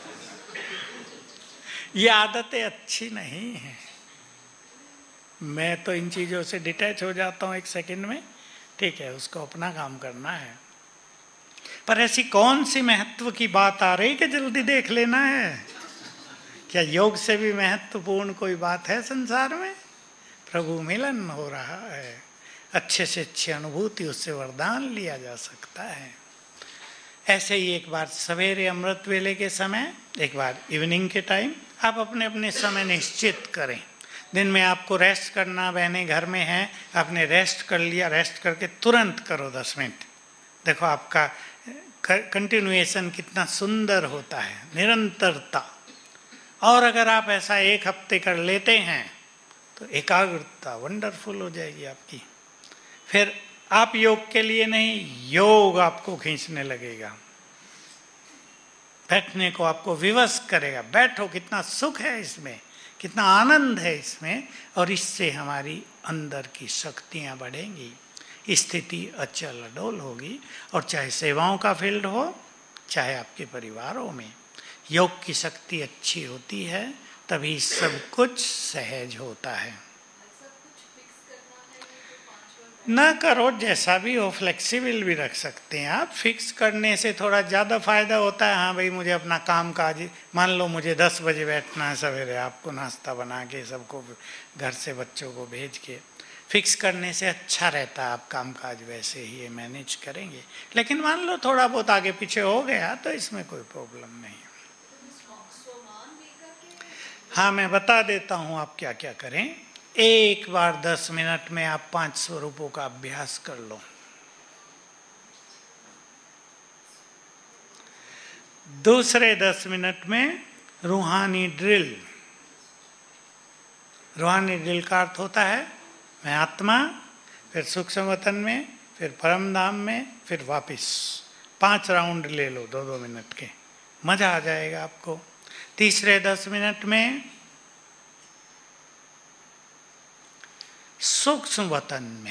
ये आदतें अच्छी नहीं है। मैं तो इन चीजों से डिटैच हो जाता हूँ एक सेकंड में, ठीक है, उसको अपना काम करना है। पर ऐसी कौन सी महत्व की बात आ रही कि जल्दी देख लेना है? क्या योग से भी महत्वपूर्ण कोई बात है संसार में? प्रभु मिलन हो रहा है, अच्छे से अच्छी अनुभूति, उससे वरदान लिया जा सकता है। ऐसे ही एक बार सवेरे अमृत वेले के समय, एक बार इवनिंग के टाइम, आप अपने अपने समय निश्चित करें। दिन में आपको रेस्ट करना, बहनें घर में हैं, आपने रेस्ट कर लिया, रेस्ट करके तुरंत करो दस मिनट। देखो आपका कंटिन्यूएशन कितना सुंदर होता है, निरंतरता। और अगर आप ऐसा एक हफ्ते कर लेते हैं तो एकाग्रता वंडरफुल हो जाएगी आपकी। फिर आप योग के लिए नहीं, योग आपको खींचने लगेगा, बैठने को आपको विवश करेगा। बैठो, कितना सुख है इसमें, कितना आनंद है इसमें, और इससे हमारी अंदर की शक्तियां बढ़ेंगी, स्थिति अचल अडोल होगी। और चाहे सेवाओं का फील्ड हो, चाहे आपके परिवारों में, योग की शक्ति अच्छी होती है, तभी सब कुछ सहज होता है। ना करो, जैसा भी हो, फ्लेक्सिबल भी रख सकते हैं आप। फिक्स करने से थोड़ा ज़्यादा फायदा होता है। हाँ भाई, मुझे अपना काम काज, मान लो मुझे दस बजे बैठना है सवेरे, आपको नाश्ता बना के सबको घर से बच्चों को भेज के, फिक्स करने से अच्छा रहता है। आप काम काज वैसे ही मैनेज करेंगे। लेकिन मान लो थोड़ा बहुत आगे पीछे हो गया तो इसमें कोई प्रॉब्लम नहीं। हाँ, मैं बता देता हूँ आप क्या क्या करें। एक बार दस मिनट में आप पांच स्वरूपों का अभ्यास कर लो। दूसरे दस मिनट में रूहानी ड्रिल। रूहानी ड्रिल का अर्थ होता है मैं आत्मा, फिर सूक्ष्म वतन में, फिर परम धाम में, फिर वापिस। पांच राउंड ले लो दो दो मिनट के, मजा आ जाएगा आपको। तीसरे दस मिनट में सूक्ष्म वतन में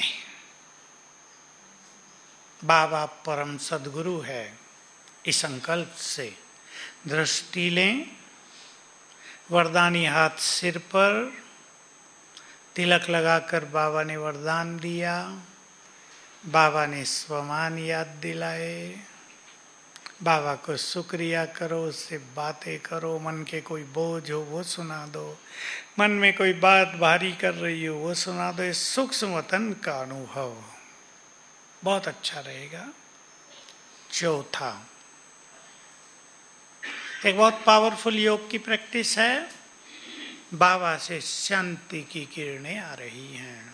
बाबा परम सदगुरु है, इस संकल्प से दृष्टि लें, वरदानी हाथ सिर पर, तिलक लगाकर बाबा ने वरदान दिया, बाबा ने स्वमान याद दिलाए, बाबा को शुक्रिया करो, उससे बातें करो, मन के कोई बोझ हो वो सुना दो, मन में कोई बात भारी कर रही हो वो सुना दो। इस सूक्ष्म वतन का अनुभव बहुत अच्छा रहेगा। चौथा, एक बहुत पावरफुल योग की प्रैक्टिस है, बाबा से शांति की किरणें आ रही हैं।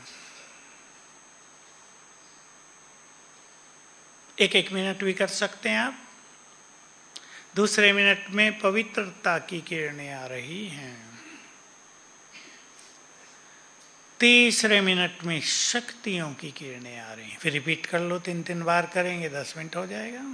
एक एक मिनट भी कर सकते हैं आप। दूसरे मिनट में पवित्रता की किरणें आ रही हैं। तीसरे मिनट में शक्तियों की किरणें आ रही हैं। फिर रिपीट कर लो, तीन तीन बार करेंगे, दस मिनट हो जाएगा।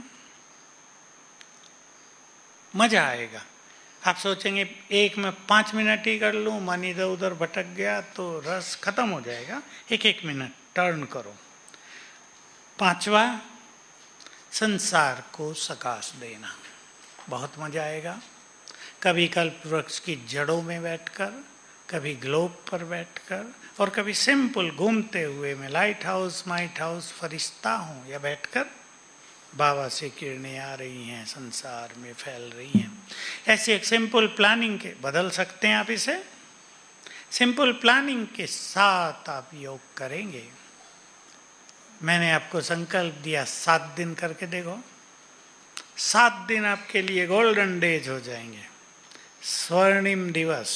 मजा आएगा। आप सोचेंगे एक में पाँच मिनट ही कर लूँ, मन इधर उधर भटक गया तो रस खत्म हो जाएगा। एक एक मिनट टर्न करो। पांचवा, संसार को सकाश देना। बहुत मजा आएगा। कभी कल्प वृक्ष की जड़ों में बैठकर, कभी ग्लोब पर बैठकर, और कभी सिंपल घूमते हुए मैं लाइट हाउस माइट हाउस फरिश्ता हूँ या बैठकर बाबा से किरणें आ रही हैं, संसार में फैल रही हैं। ऐसी एक सिंपल प्लानिंग के बदल सकते हैं आप इसे। सिंपल प्लानिंग के साथ आप योग करेंगे, मैंने आपको संकल्प दिया सात दिन करके देखो, सात दिन आपके लिए गोल्डन डेज हो जाएंगे, स्वर्णिम दिवस।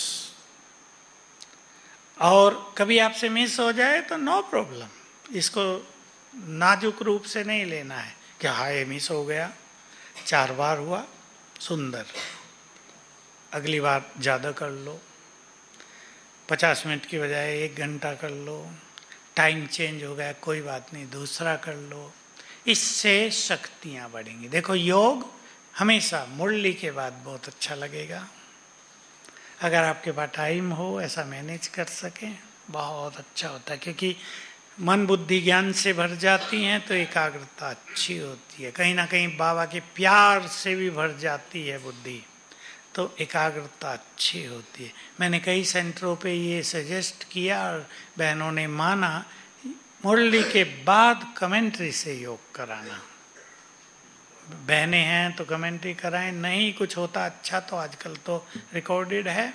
और कभी आपसे मिस हो जाए तो नो प्रॉब्लम, इसको नाजुक रूप से नहीं लेना है कि हाँ ये मिस हो गया, चार बार हुआ सुंदर, अगली बार ज़्यादा कर लो, पचास मिनट की बजाय एक घंटा कर लो, टाइम चेंज हो गया कोई बात नहीं, दूसरा कर लो, इससे शक्तियाँ बढ़ेंगी। देखो योग हमेशा मुरली के बाद बहुत अच्छा लगेगा, अगर आपके पास टाइम हो ऐसा मैनेज कर सकें बहुत अच्छा होता है, क्योंकि मन बुद्धि ज्ञान से भर जाती हैं तो एकाग्रता अच्छी होती है। कहीं ना कहीं बाबा के प्यार से भी भर जाती है बुद्धि, तो एकाग्रता अच्छी होती है। मैंने कई सेंटरों पे ये सजेस्ट किया और बहनों ने माना, मुरली के बाद कमेंट्री से योग कराना। बहनें हैं तो कमेंट्री कराएं, नहीं कुछ होता अच्छा तो आजकल तो रिकॉर्डेड है,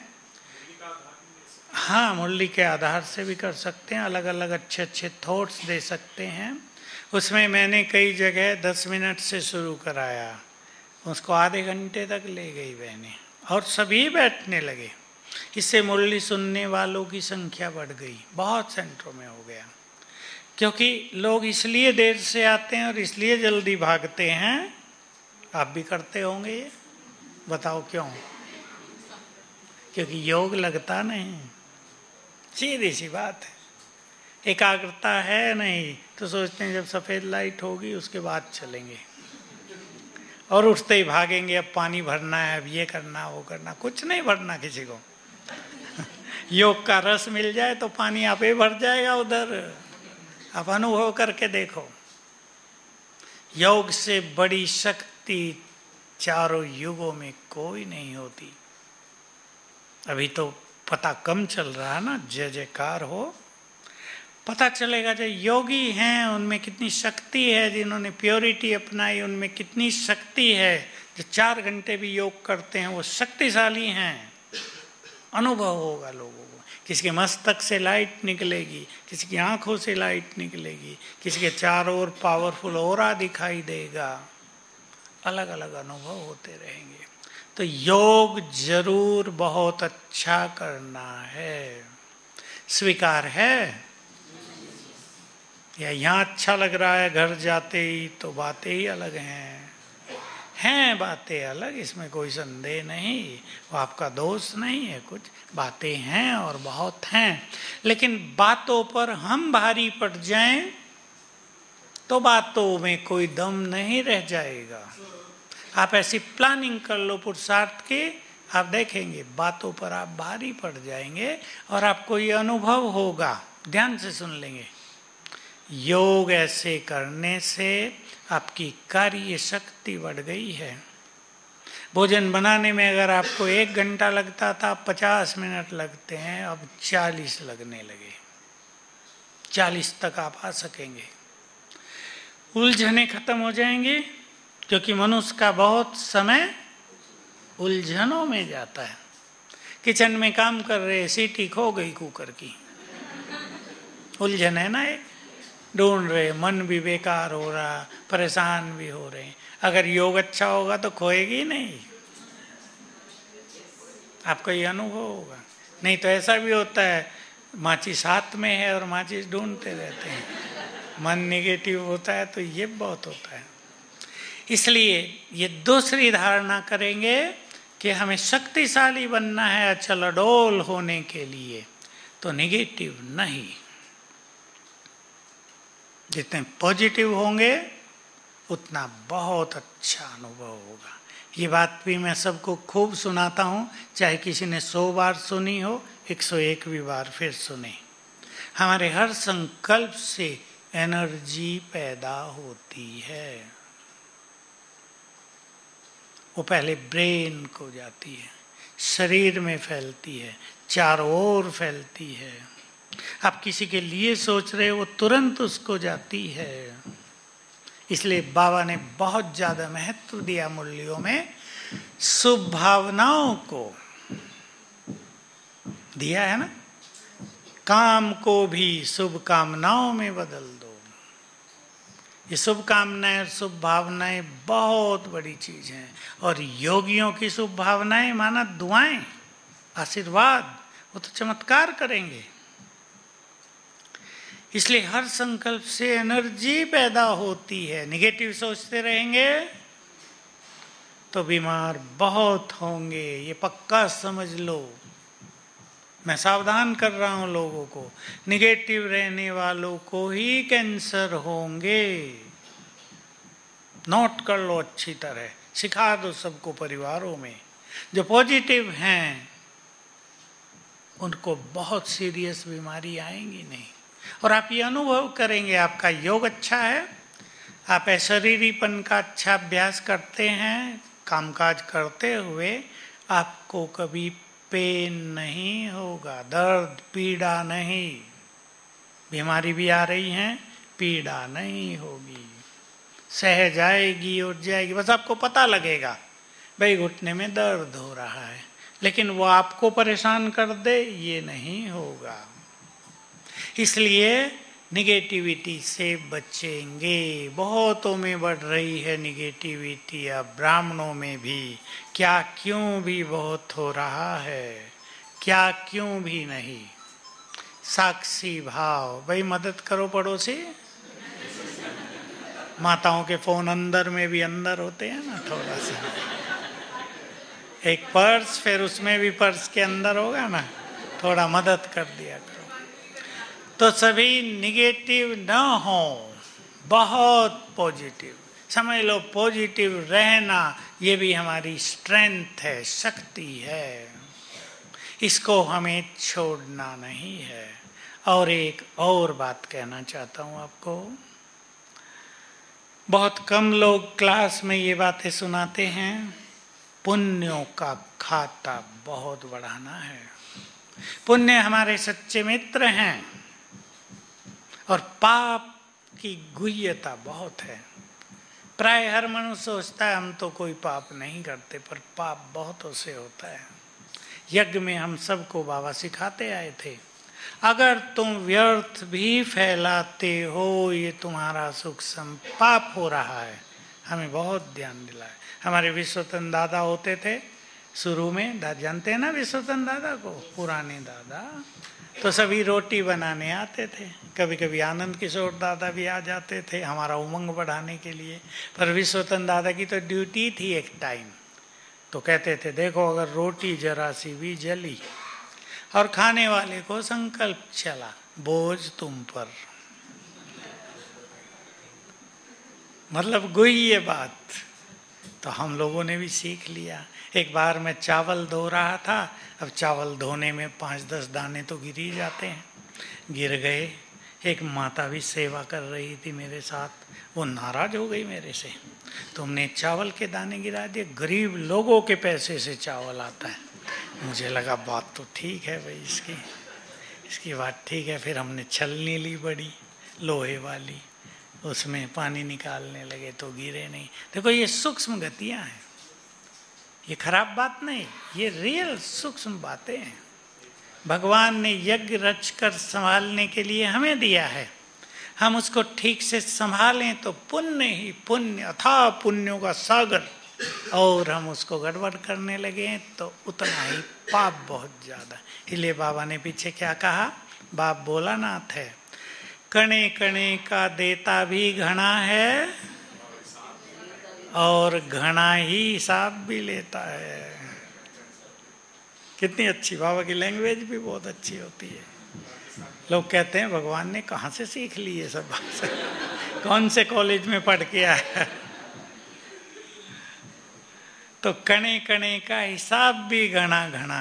हाँ मुरली के आधार से भी कर सकते हैं, अलग अलग अच्छे अच्छे थॉट्स दे सकते हैं। उसमें मैंने कई जगह दस मिनट से शुरू कराया, उसको आधे घंटे तक ले गई बहनें और सभी बैठने लगे। इससे मुरली सुनने वालों की संख्या बढ़ गई, बहुत सेंटरों में हो गया, क्योंकि लोग इसलिए देर से आते हैं और इसलिए जल्दी भागते हैं। आप भी करते होंगे ये, बताओ क्यों? क्योंकि योग लगता नहीं, सीधी सी बात है। एकाग्रता है नहीं तो सोचते हैं जब सफ़ेद लाइट होगी उसके बाद चलेंगे, और उठते ही भागेंगे, अब पानी भरना है, अब ये करना वो करना। कुछ नहीं भरना किसी को योग का रस मिल जाए तो पानी आपे भर जाएगा उधर। आप अनुभव करके देखो, योग से बड़ी शक्ति चारों युगों में कोई नहीं होती। अभी तो पता कम चल रहा है ना, जय जयकार हो, पता चलेगा जो योगी हैं उनमें कितनी शक्ति है, जिन्होंने प्योरिटी अपनाई उनमें कितनी शक्ति है, जो चार घंटे भी योग करते हैं वो शक्तिशाली हैं। अनुभव होगा लोगों को, किसी के मस्तक से लाइट निकलेगी, किसी की आंखों से लाइट निकलेगी, किसी के चारों ओर पावरफुल ऑरा दिखाई देगा, अलग अलग अनुभव होते रहेंगे। तो योग जरूर बहुत अच्छा करना है, स्वीकार है या यहाँ अच्छा लग रहा है घर जाते ही तो बातें ही अलग हैं? हैं बातें अलग, इसमें कोई संदेह नहीं, वो आपका दोष नहीं है, कुछ बातें हैं और बहुत हैं। लेकिन बातों पर हम भारी पड़ जाएं तो बातों में कोई दम नहीं रह जाएगा। आप ऐसी प्लानिंग कर लो पुरुषार्थ की, आप देखेंगे बातों पर आप भारी पड़ जाएंगे और आपको ये अनुभव होगा। ध्यान से सुन लेंगे, योग ऐसे करने से आपकी कार्य शक्ति बढ़ गई है। भोजन बनाने में अगर आपको एक घंटा लगता था, पचास मिनट लगते हैं, अब चालीस लगने लगे, चालीस तक आप आ सकेंगे। उलझने खत्म हो जाएंगे, क्योंकि मनुष्य का बहुत समय उलझनों में जाता है। किचन में काम कर रहे, सीटी खो गई कुकर की, उलझन है ना, एक ढूंढ रहे, मन भी बेकार हो रहा, परेशान भी हो रहे। अगर योग अच्छा होगा तो खोएगी नहीं, आपको ये अनुभव होगा। नहीं तो ऐसा भी होता है, माचिस हाथ में है और माचिस ढूंढते रहते हैं, मन निगेटिव होता है तो ये बहुत होता है। इसलिए ये दूसरी धारणा करेंगे कि हमें शक्तिशाली बनना है, अचल अडोल होने के लिए, तो निगेटिव नहीं। जितने पॉजिटिव होंगे उतना बहुत अच्छा अनुभव होगा। ये बात भी मैं सबको खूब सुनाता हूँ, चाहे किसी ने सौ बार सुनी हो, एक सौ एक भी बार फिर सुने। हमारे हर संकल्प से एनर्जी पैदा होती है, वो पहले ब्रेन को जाती है, शरीर में फैलती है, चारों ओर फैलती है। आप किसी के लिए सोच रहे हो, वो तुरंत उसको जाती है। इसलिए बाबा ने बहुत ज्यादा महत्व दिया मुरलियों में, शुभ भावनाओं को दिया है ना, काम को भी शुभ कामनाओं में बदल दो। ये शुभकामनाएं और शुभ भावनाएं बहुत बड़ी चीज हैं। और योगियों की शुभ भावनाएं माना दुआएं, आशीर्वाद, वो तो चमत्कार करेंगे। इसलिए हर संकल्प से एनर्जी पैदा होती है। निगेटिव सोचते रहेंगे तो बीमार बहुत होंगे, ये पक्का समझ लो। मैं सावधान कर रहा हूं लोगों को, निगेटिव रहने वालों को ही कैंसर होंगे। नोट कर लो अच्छी तरह, सिखा दो सबको परिवारों में। जो पॉजिटिव हैं उनको बहुत सीरियस बीमारी आएंगी नहीं। और आप ये अनुभव करेंगे, आपका योग अच्छा है, आप शरीरीपन का अच्छा अभ्यास करते हैं, कामकाज करते हुए आपको कभी पेन नहीं होगा, दर्द पीड़ा नहीं। बीमारी भी आ रही है, पीड़ा नहीं होगी, सह जाएगी और जाएगी। बस आपको पता लगेगा भाई घुटने में दर्द हो रहा है, लेकिन वो आपको परेशान कर दे ये नहीं होगा। इसलिए निगेटिविटी से बचेंगे। बहुतों में बढ़ रही है निगेटिविटी, अब ब्राह्मणों में भी। क्या क्यों भी बहुत हो रहा है, क्या क्यों भी नहीं। साक्षी भाव, भाई मदद करो पड़ोसी। माताओं के फोन अंदर में भी अंदर होते हैं ना, थोड़ा सा एक पर्स, फिर उसमें भी पर्स के अंदर होगा ना, थोड़ा मदद कर दिया करो। तो सभी निगेटिव न हो, बहुत पॉजिटिव समझ लो। पॉजिटिव रहना ये भी हमारी स्ट्रेंथ है, शक्ति है, इसको हमें छोड़ना नहीं है। और एक और बात कहना चाहता हूं आपको, बहुत कम लोग क्लास में ये बातें सुनाते हैं। पुण्यों का खाता बहुत बढ़ाना है। पुण्य हमारे सच्चे मित्र हैं और पाप की गुह्यता बहुत है। प्राय हर मनुष्य सोचता है हम तो कोई पाप नहीं करते, पर पाप बहुतों से होता है। यज्ञ में हम सबको बाबा सिखाते आए थे, अगर तुम व्यर्थ भी फैलाते हो ये तुम्हारा सूक्ष्म पाप हो रहा है। हमें बहुत ध्यान दिलाए। हमारे विश्वतन दादा होते थे शुरू में, दादा जानते हैं ना विश्वतन दादा को, पुराने दादा, तो सभी रोटी बनाने आते थे। कभी कभी आनंद किशोर दादा भी आ जाते थे हमारा उमंग बढ़ाने के लिए। पर विश्वतन दादा की तो ड्यूटी थी एक टाइम, तो कहते थे देखो अगर रोटी जरा सी भी जली और खाने वाले को संकल्प चला, बोझ तुम पर। मतलब गुह्य बात तो हम लोगों ने भी सीख लिया। एक बार मैं चावल धो रहा था, अब चावल धोने में पाँच दस दाने तो गिर ही जाते हैं, गिर गए। एक माता भी सेवा कर रही थी मेरे साथ, वो नाराज हो गई मेरे से, तुमने चावल के दाने गिरा दिए, गरीब लोगों के पैसे से चावल आता है। मुझे लगा बात तो ठीक है भाई, इसकी इसकी बात ठीक है। फिर हमने छलनी ली बड़ी लोहे वाली, उसमें पानी निकालने लगे तो गिरे नहीं। देखो ये सूक्ष्म गतियां हैं, ये खराब बात नहीं, ये रियल सूक्ष्म बातें हैं। भगवान ने यज्ञ रचकर संभालने के लिए हमें दिया है, हम उसको ठीक से संभालें तो पुण्य ही पुण्य, अथाह पुण्यों का सागर। और हम उसको गड़बड़ करने लगे तो उतना ही पाप बहुत ज्यादा। इसलिए बाबा ने पीछे क्या कहा, बाप भोलानाथ है, कणे कणे का देता भी घना है और घना ही हिसाब भी लेता है। कितनी अच्छी, बाबा की लैंग्वेज भी बहुत अच्छी होती है। लोग कहते हैं भगवान ने कहाँ से सीख ली ये सब बात, कौन से कॉलेज में पढ़ के आया। तो कणे कणे का हिसाब भी घना घना।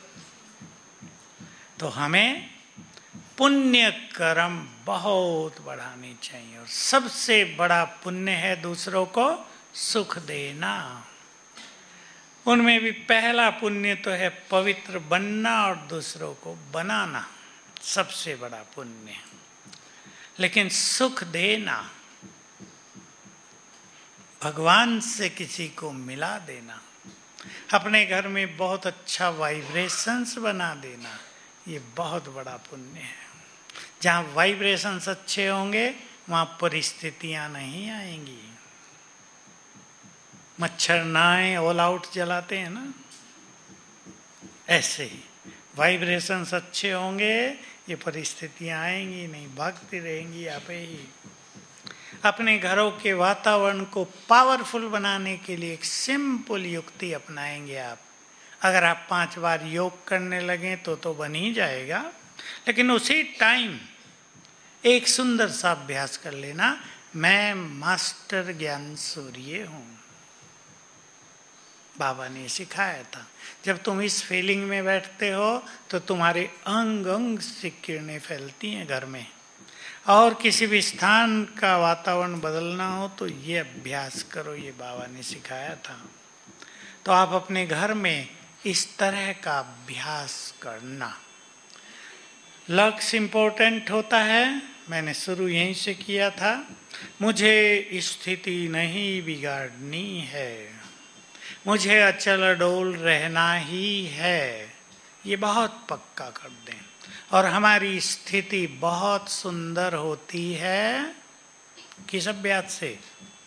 तो हमें पुण्य कर्म बहुत बढ़ानी चाहिए, और सबसे बड़ा पुण्य है दूसरों को सुख देना। उनमें भी पहला पुण्य तो है पवित्र बनना और दूसरों को बनाना, सबसे बड़ा पुण्य। लेकिन सुख देना, भगवान से किसी को मिला देना, अपने घर में बहुत अच्छा वाइब्रेशंस बना देना, ये बहुत बड़ा पुण्य है। जहाँ वाइब्रेशंस अच्छे होंगे वहां परिस्थितियां नहीं आएंगी। मच्छर ना आए, ऑल आउट जलाते हैं ना, ऐसे ही वाइब्रेशंस अच्छे होंगे, ये परिस्थितियां आएंगी नहीं, भागती रहेंगी आप ही। अपने घरों के वातावरण को पावरफुल बनाने के लिए एक सिंपल युक्ति अपनाएंगे आप। अगर आप पांच बार योग करने लगे तो तो बन ही जाएगा, लेकिन उसी टाइम एक सुंदर सा अभ्यास कर लेना, मैं मास्टर ज्ञान सूर्य हूं। बाबा ने सिखाया था, जब तुम इस फीलिंग में बैठते हो तो तुम्हारे अंग अंग से किरणें फैलती हैं घर में। और किसी भी स्थान का वातावरण बदलना हो तो ये अभ्यास करो, ये बाबा ने सिखाया था। तो आप अपने घर में इस तरह का अभ्यास करना। लक्ष्य इंपॉर्टेंट होता है, मैंने शुरू यहीं से किया था। मुझे स्थिति नहीं बिगाड़नी है, मुझे अचल अडोल रहना ही है, ये बहुत पक्का कर दें। और हमारी स्थिति बहुत सुंदर होती है किस अभ्यास से?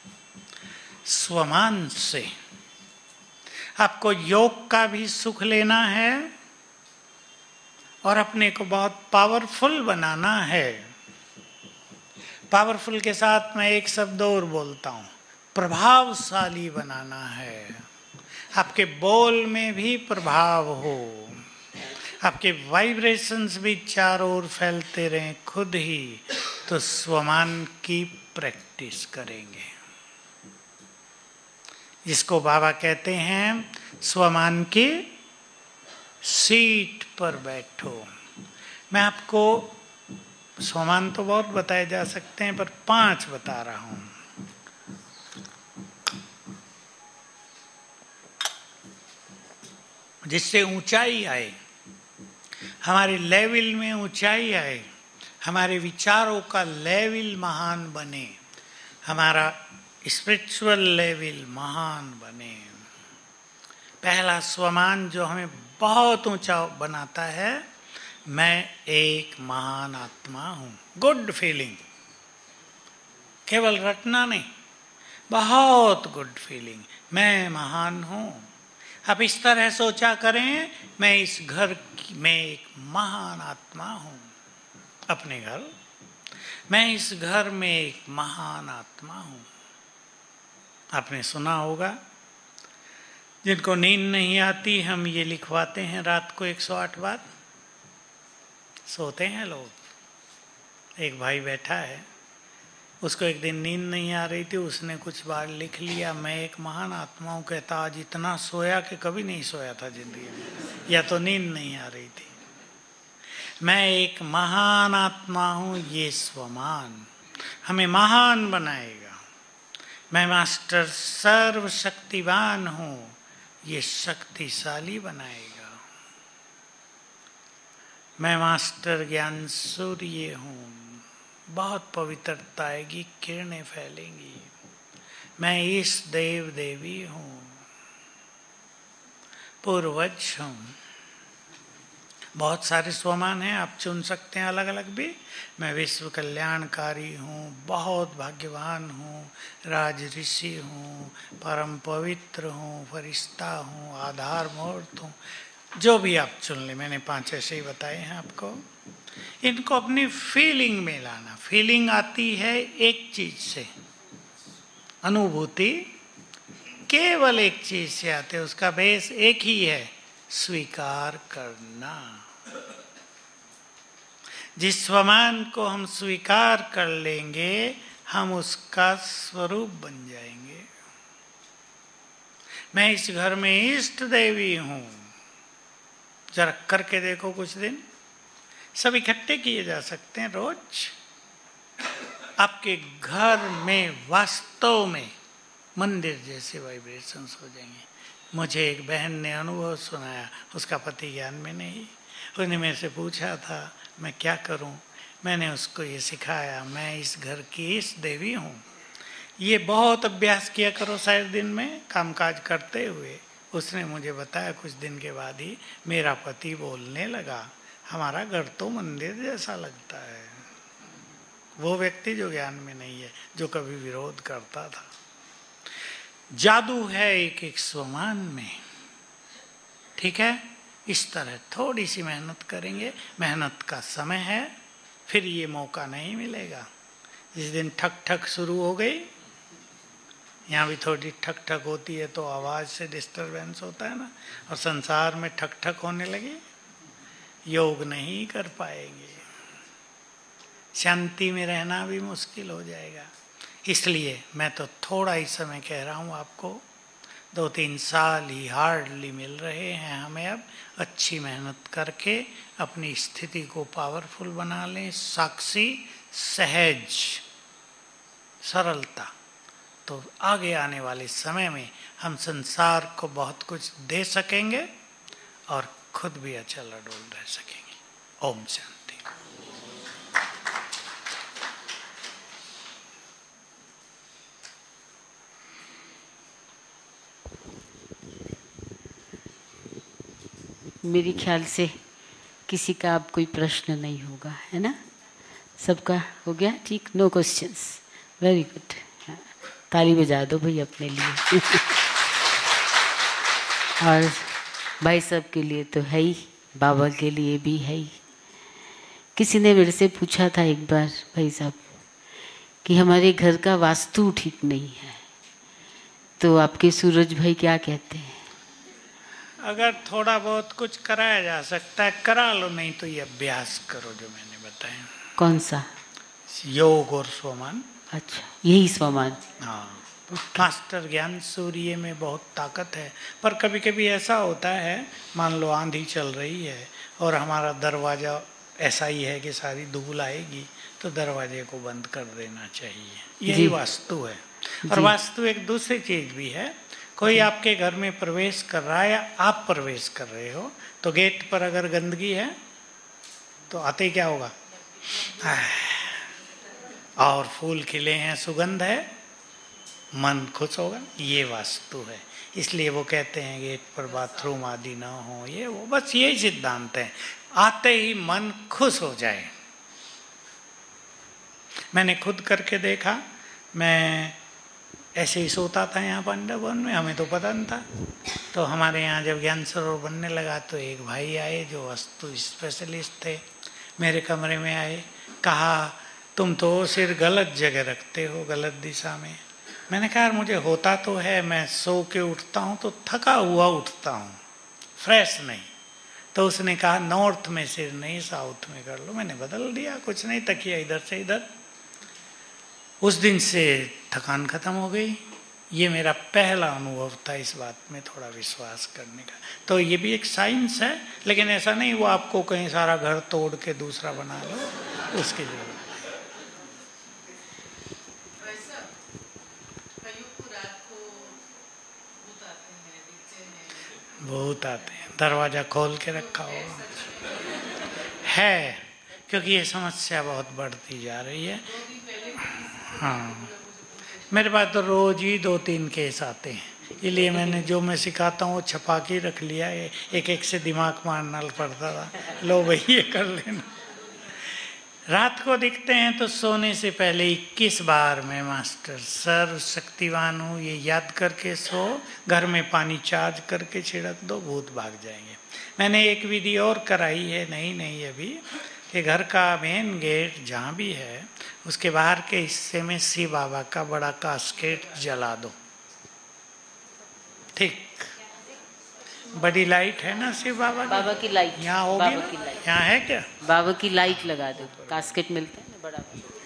स्वमान से। आपको योग का भी सुख लेना है और अपने को बहुत पावरफुल बनाना है। पावरफुल के साथ मैं एक शब्द और बोलता हूं, प्रभावशाली बनाना है। आपके बोल में भी प्रभाव हो, आपके वाइब्रेशंस भी चारों ओर फैलते रहें खुद ही, तो स्वमान की प्रैक्टिस करेंगे, जिसको बाबा कहते हैं स्वमान की सीट पर बैठो। मैं आपको स्वमान तो बहुत बताए जा सकते हैं, पर पांच बता रहा हूं। जिससे ऊंचाई आए, हमारे लेवल में ऊंचाई आए, हमारे विचारों का लेवल महान बने, हमारा स्पिरिचुअल लेवल महान बने। पहला स्वमान जो हमें बहुत ऊंचा बनाता है, मैं एक महान आत्मा हूं। गुड फीलिंग, केवल रटना नहीं, बहुत गुड फीलिंग, मैं महान हूं। आप इस तरह सोचा करें, मैं इस घर में एक महान आत्मा हूं। अपने घर, मैं इस घर में एक महान आत्मा हूं। आपने सुना होगा, जिनको नींद नहीं आती हम ये लिखवाते हैं रात को एक सौ आठ बार। सोते हैं लोग। एक भाई बैठा है, उसको एक दिन नींद नहीं आ रही थी, उसने कुछ बार लिख लिया, मैं एक महान आत्मा हूं। कहता आज इतना सोया कि कभी नहीं सोया था जिंदगी में, या तो नींद नहीं आ रही थी। मैं एक महान आत्मा हूं, ये स्वमान हमें महान बनाएगा। मैं मास्टर सर्वशक्तिवान हूं, ये शक्तिशाली बनाएगा। मैं मास्टर ज्ञान सूर्य हूं, बहुत पवित्रता आएगी, किरणें फैलेंगी। मैं इस देव देवी हूं, पूर्वज हूं। बहुत सारे स्वमान हैं, आप चुन सकते हैं अलग अलग भी। मैं विश्व कल्याणकारी हूँ, बहुत भाग्यवान हूँ, राज ऋषि हूँ, परम पवित्र हूँ, फरिश्ता हूँ, आधार मूर्त हूँ। जो भी आप चुन ले, मैंने पांच ऐसे ही बताए हैं आपको। इनको अपनी फीलिंग में लाना। फीलिंग आती है एक चीज से, अनुभूति केवल एक चीज से आते, उसका बेस एक ही है, स्वीकार करना। जिस स्वमान को हम स्वीकार कर लेंगे, हम उसका स्वरूप बन जाएंगे। मैं इस घर में इष्ट देवी हूं। जरा करके देखो कुछ दिन, सब इकट्ठे किए जा सकते हैं रोज। आपके घर में वास्तव में मंदिर जैसे वाइब्रेशंस हो जाएंगे। मुझे एक बहन ने अनुभव सुनाया, उसका पति ज्ञान में नहीं। उसने मेरे से पूछा था मैं क्या करूं। मैंने उसको ये सिखाया, मैं इस घर की इस देवी हूं। ये बहुत अभ्यास किया करो शायद दिन में कामकाज करते हुए। उसने मुझे बताया कुछ दिन के बाद ही मेरा पति बोलने लगा, हमारा घर तो मंदिर जैसा लगता है। वो व्यक्ति जो ज्ञान में नहीं है, जो कभी विरोध करता था। जादू है एक एक स्वमान में, ठीक है। इस तरह थोड़ी सी मेहनत करेंगे, मेहनत का समय है, फिर ये मौका नहीं मिलेगा। जिस दिन ठक ठक शुरू हो गई, यहाँ भी थोड़ी ठक ठक होती है तो आवाज से डिस्टरबेंस होता है ना, और संसार में ठक ठक होने लगी, योग नहीं कर पाएंगे, शांति में रहना भी मुश्किल हो जाएगा। इसलिए मैं तो थोड़ा ही समय कह रहा हूँ आपको, दो तीन साल ही हार्डली मिल रहे हैं हमें। अब अच्छी मेहनत करके अपनी स्थिति को पावरफुल बना लें, साक्षी, सहज, सरलता, तो आगे आने वाले समय में हम संसार को बहुत कुछ दे सकेंगे और खुद भी अचल अडोल रह सकेंगे। ओम शांति। मेरे ख्याल से किसी का अब कोई प्रश्न नहीं होगा, है ना? सबका हो गया ठीक? No questions, very good. ताली बजा दो भाई अपने लिए। और भाई साहब के लिए तो है ही, बाबा के लिए भी है ही। किसी ने मेरे से पूछा था एक बार, भाई साहब, कि हमारे घर का वास्तु ठीक नहीं है, तो आपके सूरज भाई क्या कहते हैं? अगर थोड़ा बहुत कुछ कराया जा सकता है करा लो, नहीं तो ये अभ्यास करो जो मैंने बताया। कौन सा? योग और स्वमान। अच्छा, यही स्वमान। हाँ, मास्टर ज्ञान सूर्य में बहुत ताकत है, पर कभी कभी ऐसा होता है, मान लो आंधी चल रही है और हमारा दरवाजा ऐसा ही है कि सारी धूल आएगी, तो दरवाजे को बंद कर देना चाहिए। यही वास्तु है। और वास्तु एक दूसरी चीज भी है, कोई आपके घर में प्रवेश कर रहा है या आप प्रवेश कर रहे हो, तो गेट पर अगर गंदगी है तो आते ही क्या होगा, और फूल खिले हैं, सुगंध है, मन खुश होगा। ये वास्तु है। इसलिए वो कहते हैं गेट पर बाथरूम आदि ना हो, ये वो, बस यही सिद्धांत है, आते ही मन खुश हो जाए। मैंने खुद करके देखा, मैं ऐसे ही सोता था यहाँ पांडव वन में, हमें तो पता नहीं था। तो हमारे यहाँ जब ज्ञान सरोवर बनने लगा तो एक भाई आए जो वास्तु स्पेशलिस्ट थे, मेरे कमरे में आए, कहा तुम तो सिर गलत जगह रखते हो, गलत दिशा में। मैंने कहा मुझे होता तो है, मैं सो के उठता हूँ तो थका हुआ उठता हूँ, फ्रेश नहीं। तो उसने कहा नॉर्थ में सिर नहीं, साउथ में कर लो। मैंने बदल दिया, कुछ नहीं, तकिया इधर से इधर। उस दिन से थकान खत्म हो गई। ये मेरा पहला अनुभव था इस बात में थोड़ा विश्वास करने का। तो ये भी एक साइंस है, लेकिन ऐसा नहीं वो आपको कहीं सारा घर तोड़ के दूसरा बना लो, उसकी जरूरत। बहुत आते हैं, दरवाजा खोल के रखा हो है, क्योंकि ये समस्या बहुत बढ़ती जा रही है। हाँ, मेरे पास तो रोज ही दो तीन केस आते हैं, इसलिए मैंने जो मैं सिखाता हूँ वो छपा के रख लिया है। एक एक से दिमाग मारना पड़ता था, लो भाई ये कर लेना। रात को दिखते हैं तो सोने से पहले इक्कीस बार मैं मास्टर सर्व शक्तिवान हूँ ये याद करके सो, घर में पानी चार्ज करके छिड़क दो, भूत भाग जाएंगे। मैंने एक विधि और कराई है, नहीं नहीं अभी, कि घर का मेन गेट जहाँ भी है उसके बाहर के हिस्से में शिव बाबा का बड़ा कास्केट जला दो। ठीक, बड़ी लाइट है ना शिव बाबा की? बाबा की लाइट यहाँ होगी ना? यहाँ है क्या? बाबा की लाइट लगा दो, कास्केट मिलता है ना बड़ा।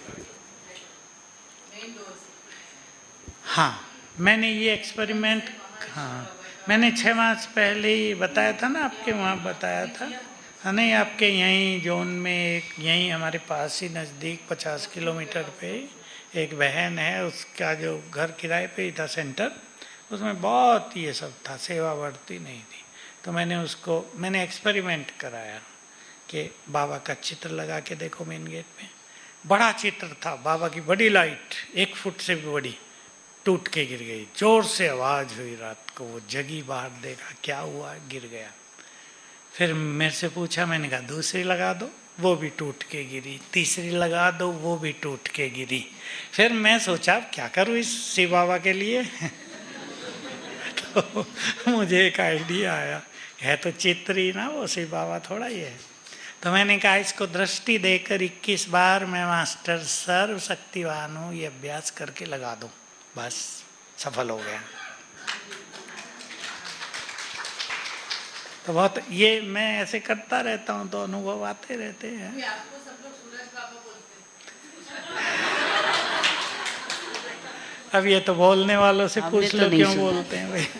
हाँ, मैंने ये एक्सपेरिमेंट, हाँ मैंने छः मास पहले ही बताया था ना, आपके वहाँ बताया था। हाँ नहीं, आपके यहीं जोन में एक, यहीं हमारे पास ही नज़दीक पचास किलोमीटर पे एक बहन है, उसका जो घर किराए पे ही था सेंटर, उसमें बहुत ये सब था, सेवा बढ़ती नहीं थी। तो मैंने उसको, मैंने एक्सपेरिमेंट कराया कि बाबा का चित्र लगा के देखो मेन गेट पे। बड़ा चित्र था, बाबा की बड़ी लाइट, एक फुट से भी बड़ी, टूट के गिर गई। जोर से आवाज़ हुई रात को, वो जगी, बाहर देखा क्या हुआ, गिर गया। फिर मेरे से पूछा, मैंने कहा दूसरी लगा दो। वो भी टूट के गिरी, तीसरी लगा दो, वो भी टूट के गिरी। फिर मैं सोचा क्या करूँ इस शिव बाबा के लिए तो मुझे एक आइडिया आया, है तो चित्र ही ना, वो शिव बाबा थोड़ा ही है। तो मैंने कहा इसको दृष्टि देकर इक्कीस बार मैं मास्टर सर्व शक्तिवान हूँ ये अभ्यास करके लगा दूं, बस सफल हो गया। तो बहुत ये मैं ऐसे करता रहता हूँ तो अनुभव आते रहते हैं। आपको सब लोग सूरज बाबा बोलते हैं। अब ये तो बोलने वालों से पूछ लो तो क्यों बोलते हैं भाई।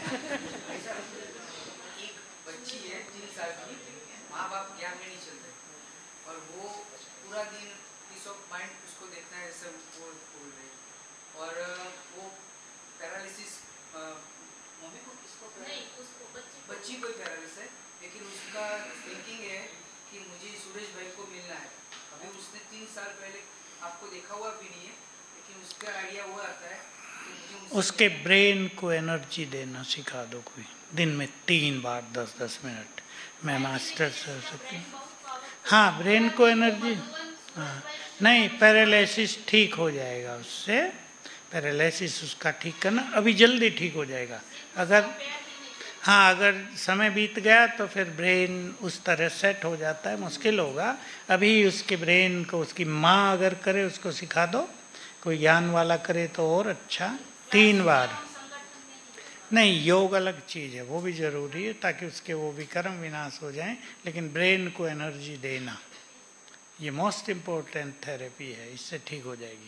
बच्ची कोई पैरालिसिस है, लेकिन उसका थिंकिंग है कि मुझे सुरेश भाई को मिलना है। अभी उसने तीन साल पहले आपको देखा हुआ भी नहीं है, लेकिन उसका आइडिया वो आता है कि मुझे उसके ब्रेन को एनर्जी देना सिखा दो कोई, दिन में तीन बार दस दस मिनट। मैं मास्टर कर सकती हूँ। हाँ, ब्रेन को एनर्जी। हाँ नहीं, पैरालिसिस ठीक हो जाएगा उससे। पैरालिसिस उसका ठीक करना, अभी जल्दी ठीक हो जाएगा। अगर हाँ अगर समय बीत गया तो फिर ब्रेन उस तरह सेट हो जाता है, मुश्किल होगा। अभी उसके ब्रेन को उसकी माँ अगर करे उसको सिखा दो, कोई ज्ञान वाला करे तो और अच्छा। तीन बार नहीं, योग अलग चीज़ है, वो भी जरूरी है ताकि उसके वो भी कर्म विनाश हो जाएं, लेकिन ब्रेन को एनर्जी देना ये मोस्ट इम्पोर्टेंट थेरेपी है, इससे ठीक हो जाएगी।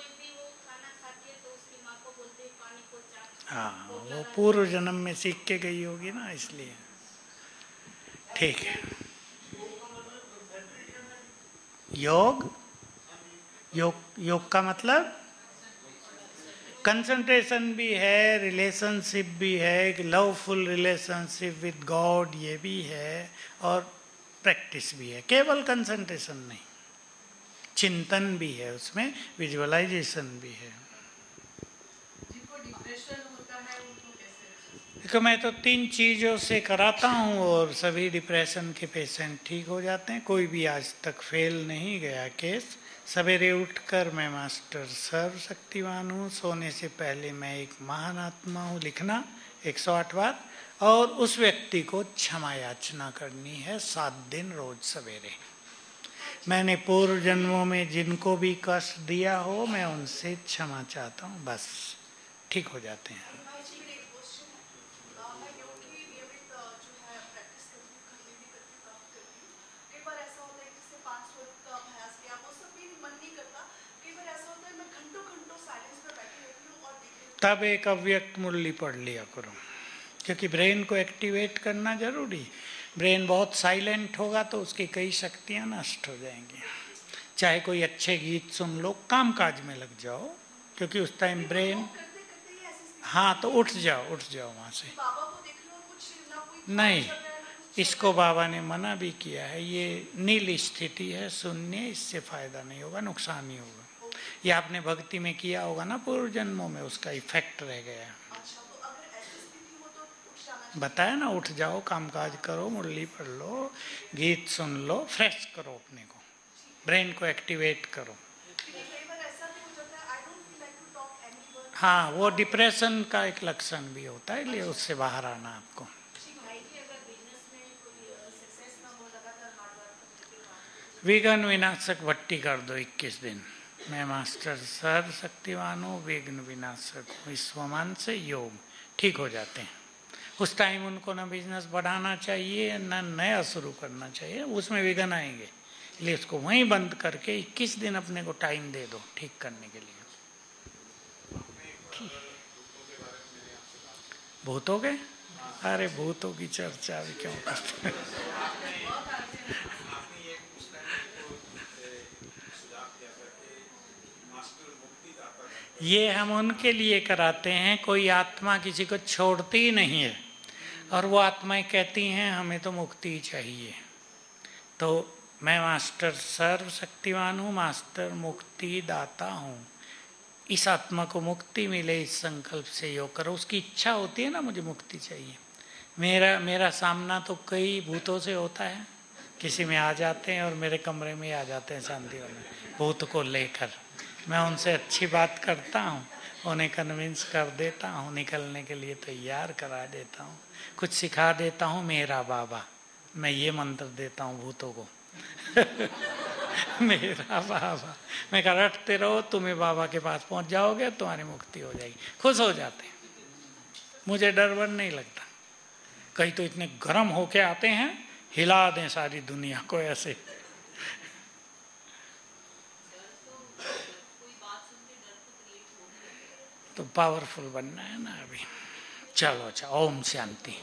हाँ, वो पूर्व जन्म में सीख के गई होगी ना, इसलिए ठीक है। योग योग योग का मतलब कंसंट्रेशन भी है, रिलेशनशिप भी है, एक लवफुल रिलेशनशिप विद गॉड ये भी है, और प्रैक्टिस भी है। केवल कंसंट्रेशन नहीं, चिंतन भी है उसमें, विजुअलाइजेशन भी है। देखो मैं तो तीन चीज़ों से कराता हूँ और सभी डिप्रेशन के पेशेंट ठीक हो जाते हैं। कोई भी आज तक फेल नहीं गया केस। सवेरे उठकर मैं मास्टर सर्व शक्तिवान हूँ, सोने से पहले मैं एक महान आत्मा हूँ लिखना एक सौ आठ बार, और उस व्यक्ति को क्षमा याचना करनी है सात दिन रोज सवेरे। मैंने पूर्व जन्मों में जिनको भी कष्ट दिया हो मैं उनसे क्षमा चाहता हूँ, बस ठीक हो जाते हैं। तब एक अव्यक्त मुरली पढ़ लिया करो, क्योंकि ब्रेन को एक्टिवेट करना जरूरी। ब्रेन बहुत साइलेंट होगा तो उसकी कई शक्तियां नष्ट हो जाएंगी। चाहे कोई अच्छे गीत सुन लो, काम काज में लग जाओ, क्योंकि उस टाइम ब्रेन, हाँ तो उठ जाओ उठ जाओ वहाँ से। नहीं, इसको बाबा ने मना भी किया है, ये नील स्थिति है, शून्य, इससे फायदा नहीं होगा, नुकसान ही होगा। ये आपने भक्ति में किया होगा ना पूर्व जन्मों में, उसका इफेक्ट रह गया। बताया ना, उठ जाओ, कामकाज करो, मुरली पढ़ लो, गीत सुन लो, फ्रेश करो अपने को, ब्रेन को एक्टिवेट करो। हाँ, वो डिप्रेशन का एक लक्षण भी होता है, इसलिए उससे बाहर आना आपको। विघ्न विनाशक भट्टी कर दो इक्कीस दिन। मैं मास्टर सर्व शक्तिवान हूँ, विघ्न विनाशक विश्वमान से योग ठीक हो जाते हैं। उस टाइम उनको ना बिजनेस बढ़ाना चाहिए ना नया शुरू करना चाहिए, उसमें विघ्न आएंगे, इसलिए उसको वहीं बंद करके इक्कीस दिन अपने को टाइम दे दो ठीक करने के लिए। भूतों के, अरे भूतों की चर्चा भी क्यों करते हैं। ये हम उनके लिए कराते हैं, कोई आत्मा किसी को छोड़ती ही नहीं है, और वो आत्माएं कहती हैं हमें तो मुक्ति चाहिए। तो मैं मास्टर सर्व शक्तिवान हूँ, मास्टर मुक्ति दाता हूँ। इस आत्मा को मुक्ति मिले इस संकल्प से योग करो। उसकी इच्छा होती है ना, मुझे मुक्ति चाहिए। मेरा मेरा सामना तो कई भूतों से होता है, किसी में आ जाते हैं और मेरे कमरे में आ जाते हैं शांति वाले भूत को लेकर। मैं उनसे अच्छी बात करता हूँ, उन्हें कन्विंस कर देता हूँ, निकलने के लिए तैयार करा देता हूँ, कुछ सिखा देता हूँ। मेरा बाबा, मैं ये मंत्र देता हूँ भूतों को मेरा बाबा। मैं कहा रटते रहो, तुम्हें बाबा के पास पहुंच जाओगे, तुम्हारी मुक्ति हो जाएगी। खुश हो जाते हैं, मुझे डर वर नहीं लगता। कई तो इतने गर्म होके आते हैं, हिला दें सारी दुनिया को ऐसे। तो पावरफुल बनना है ना अभी। चलो अच्छा, ओम शांति।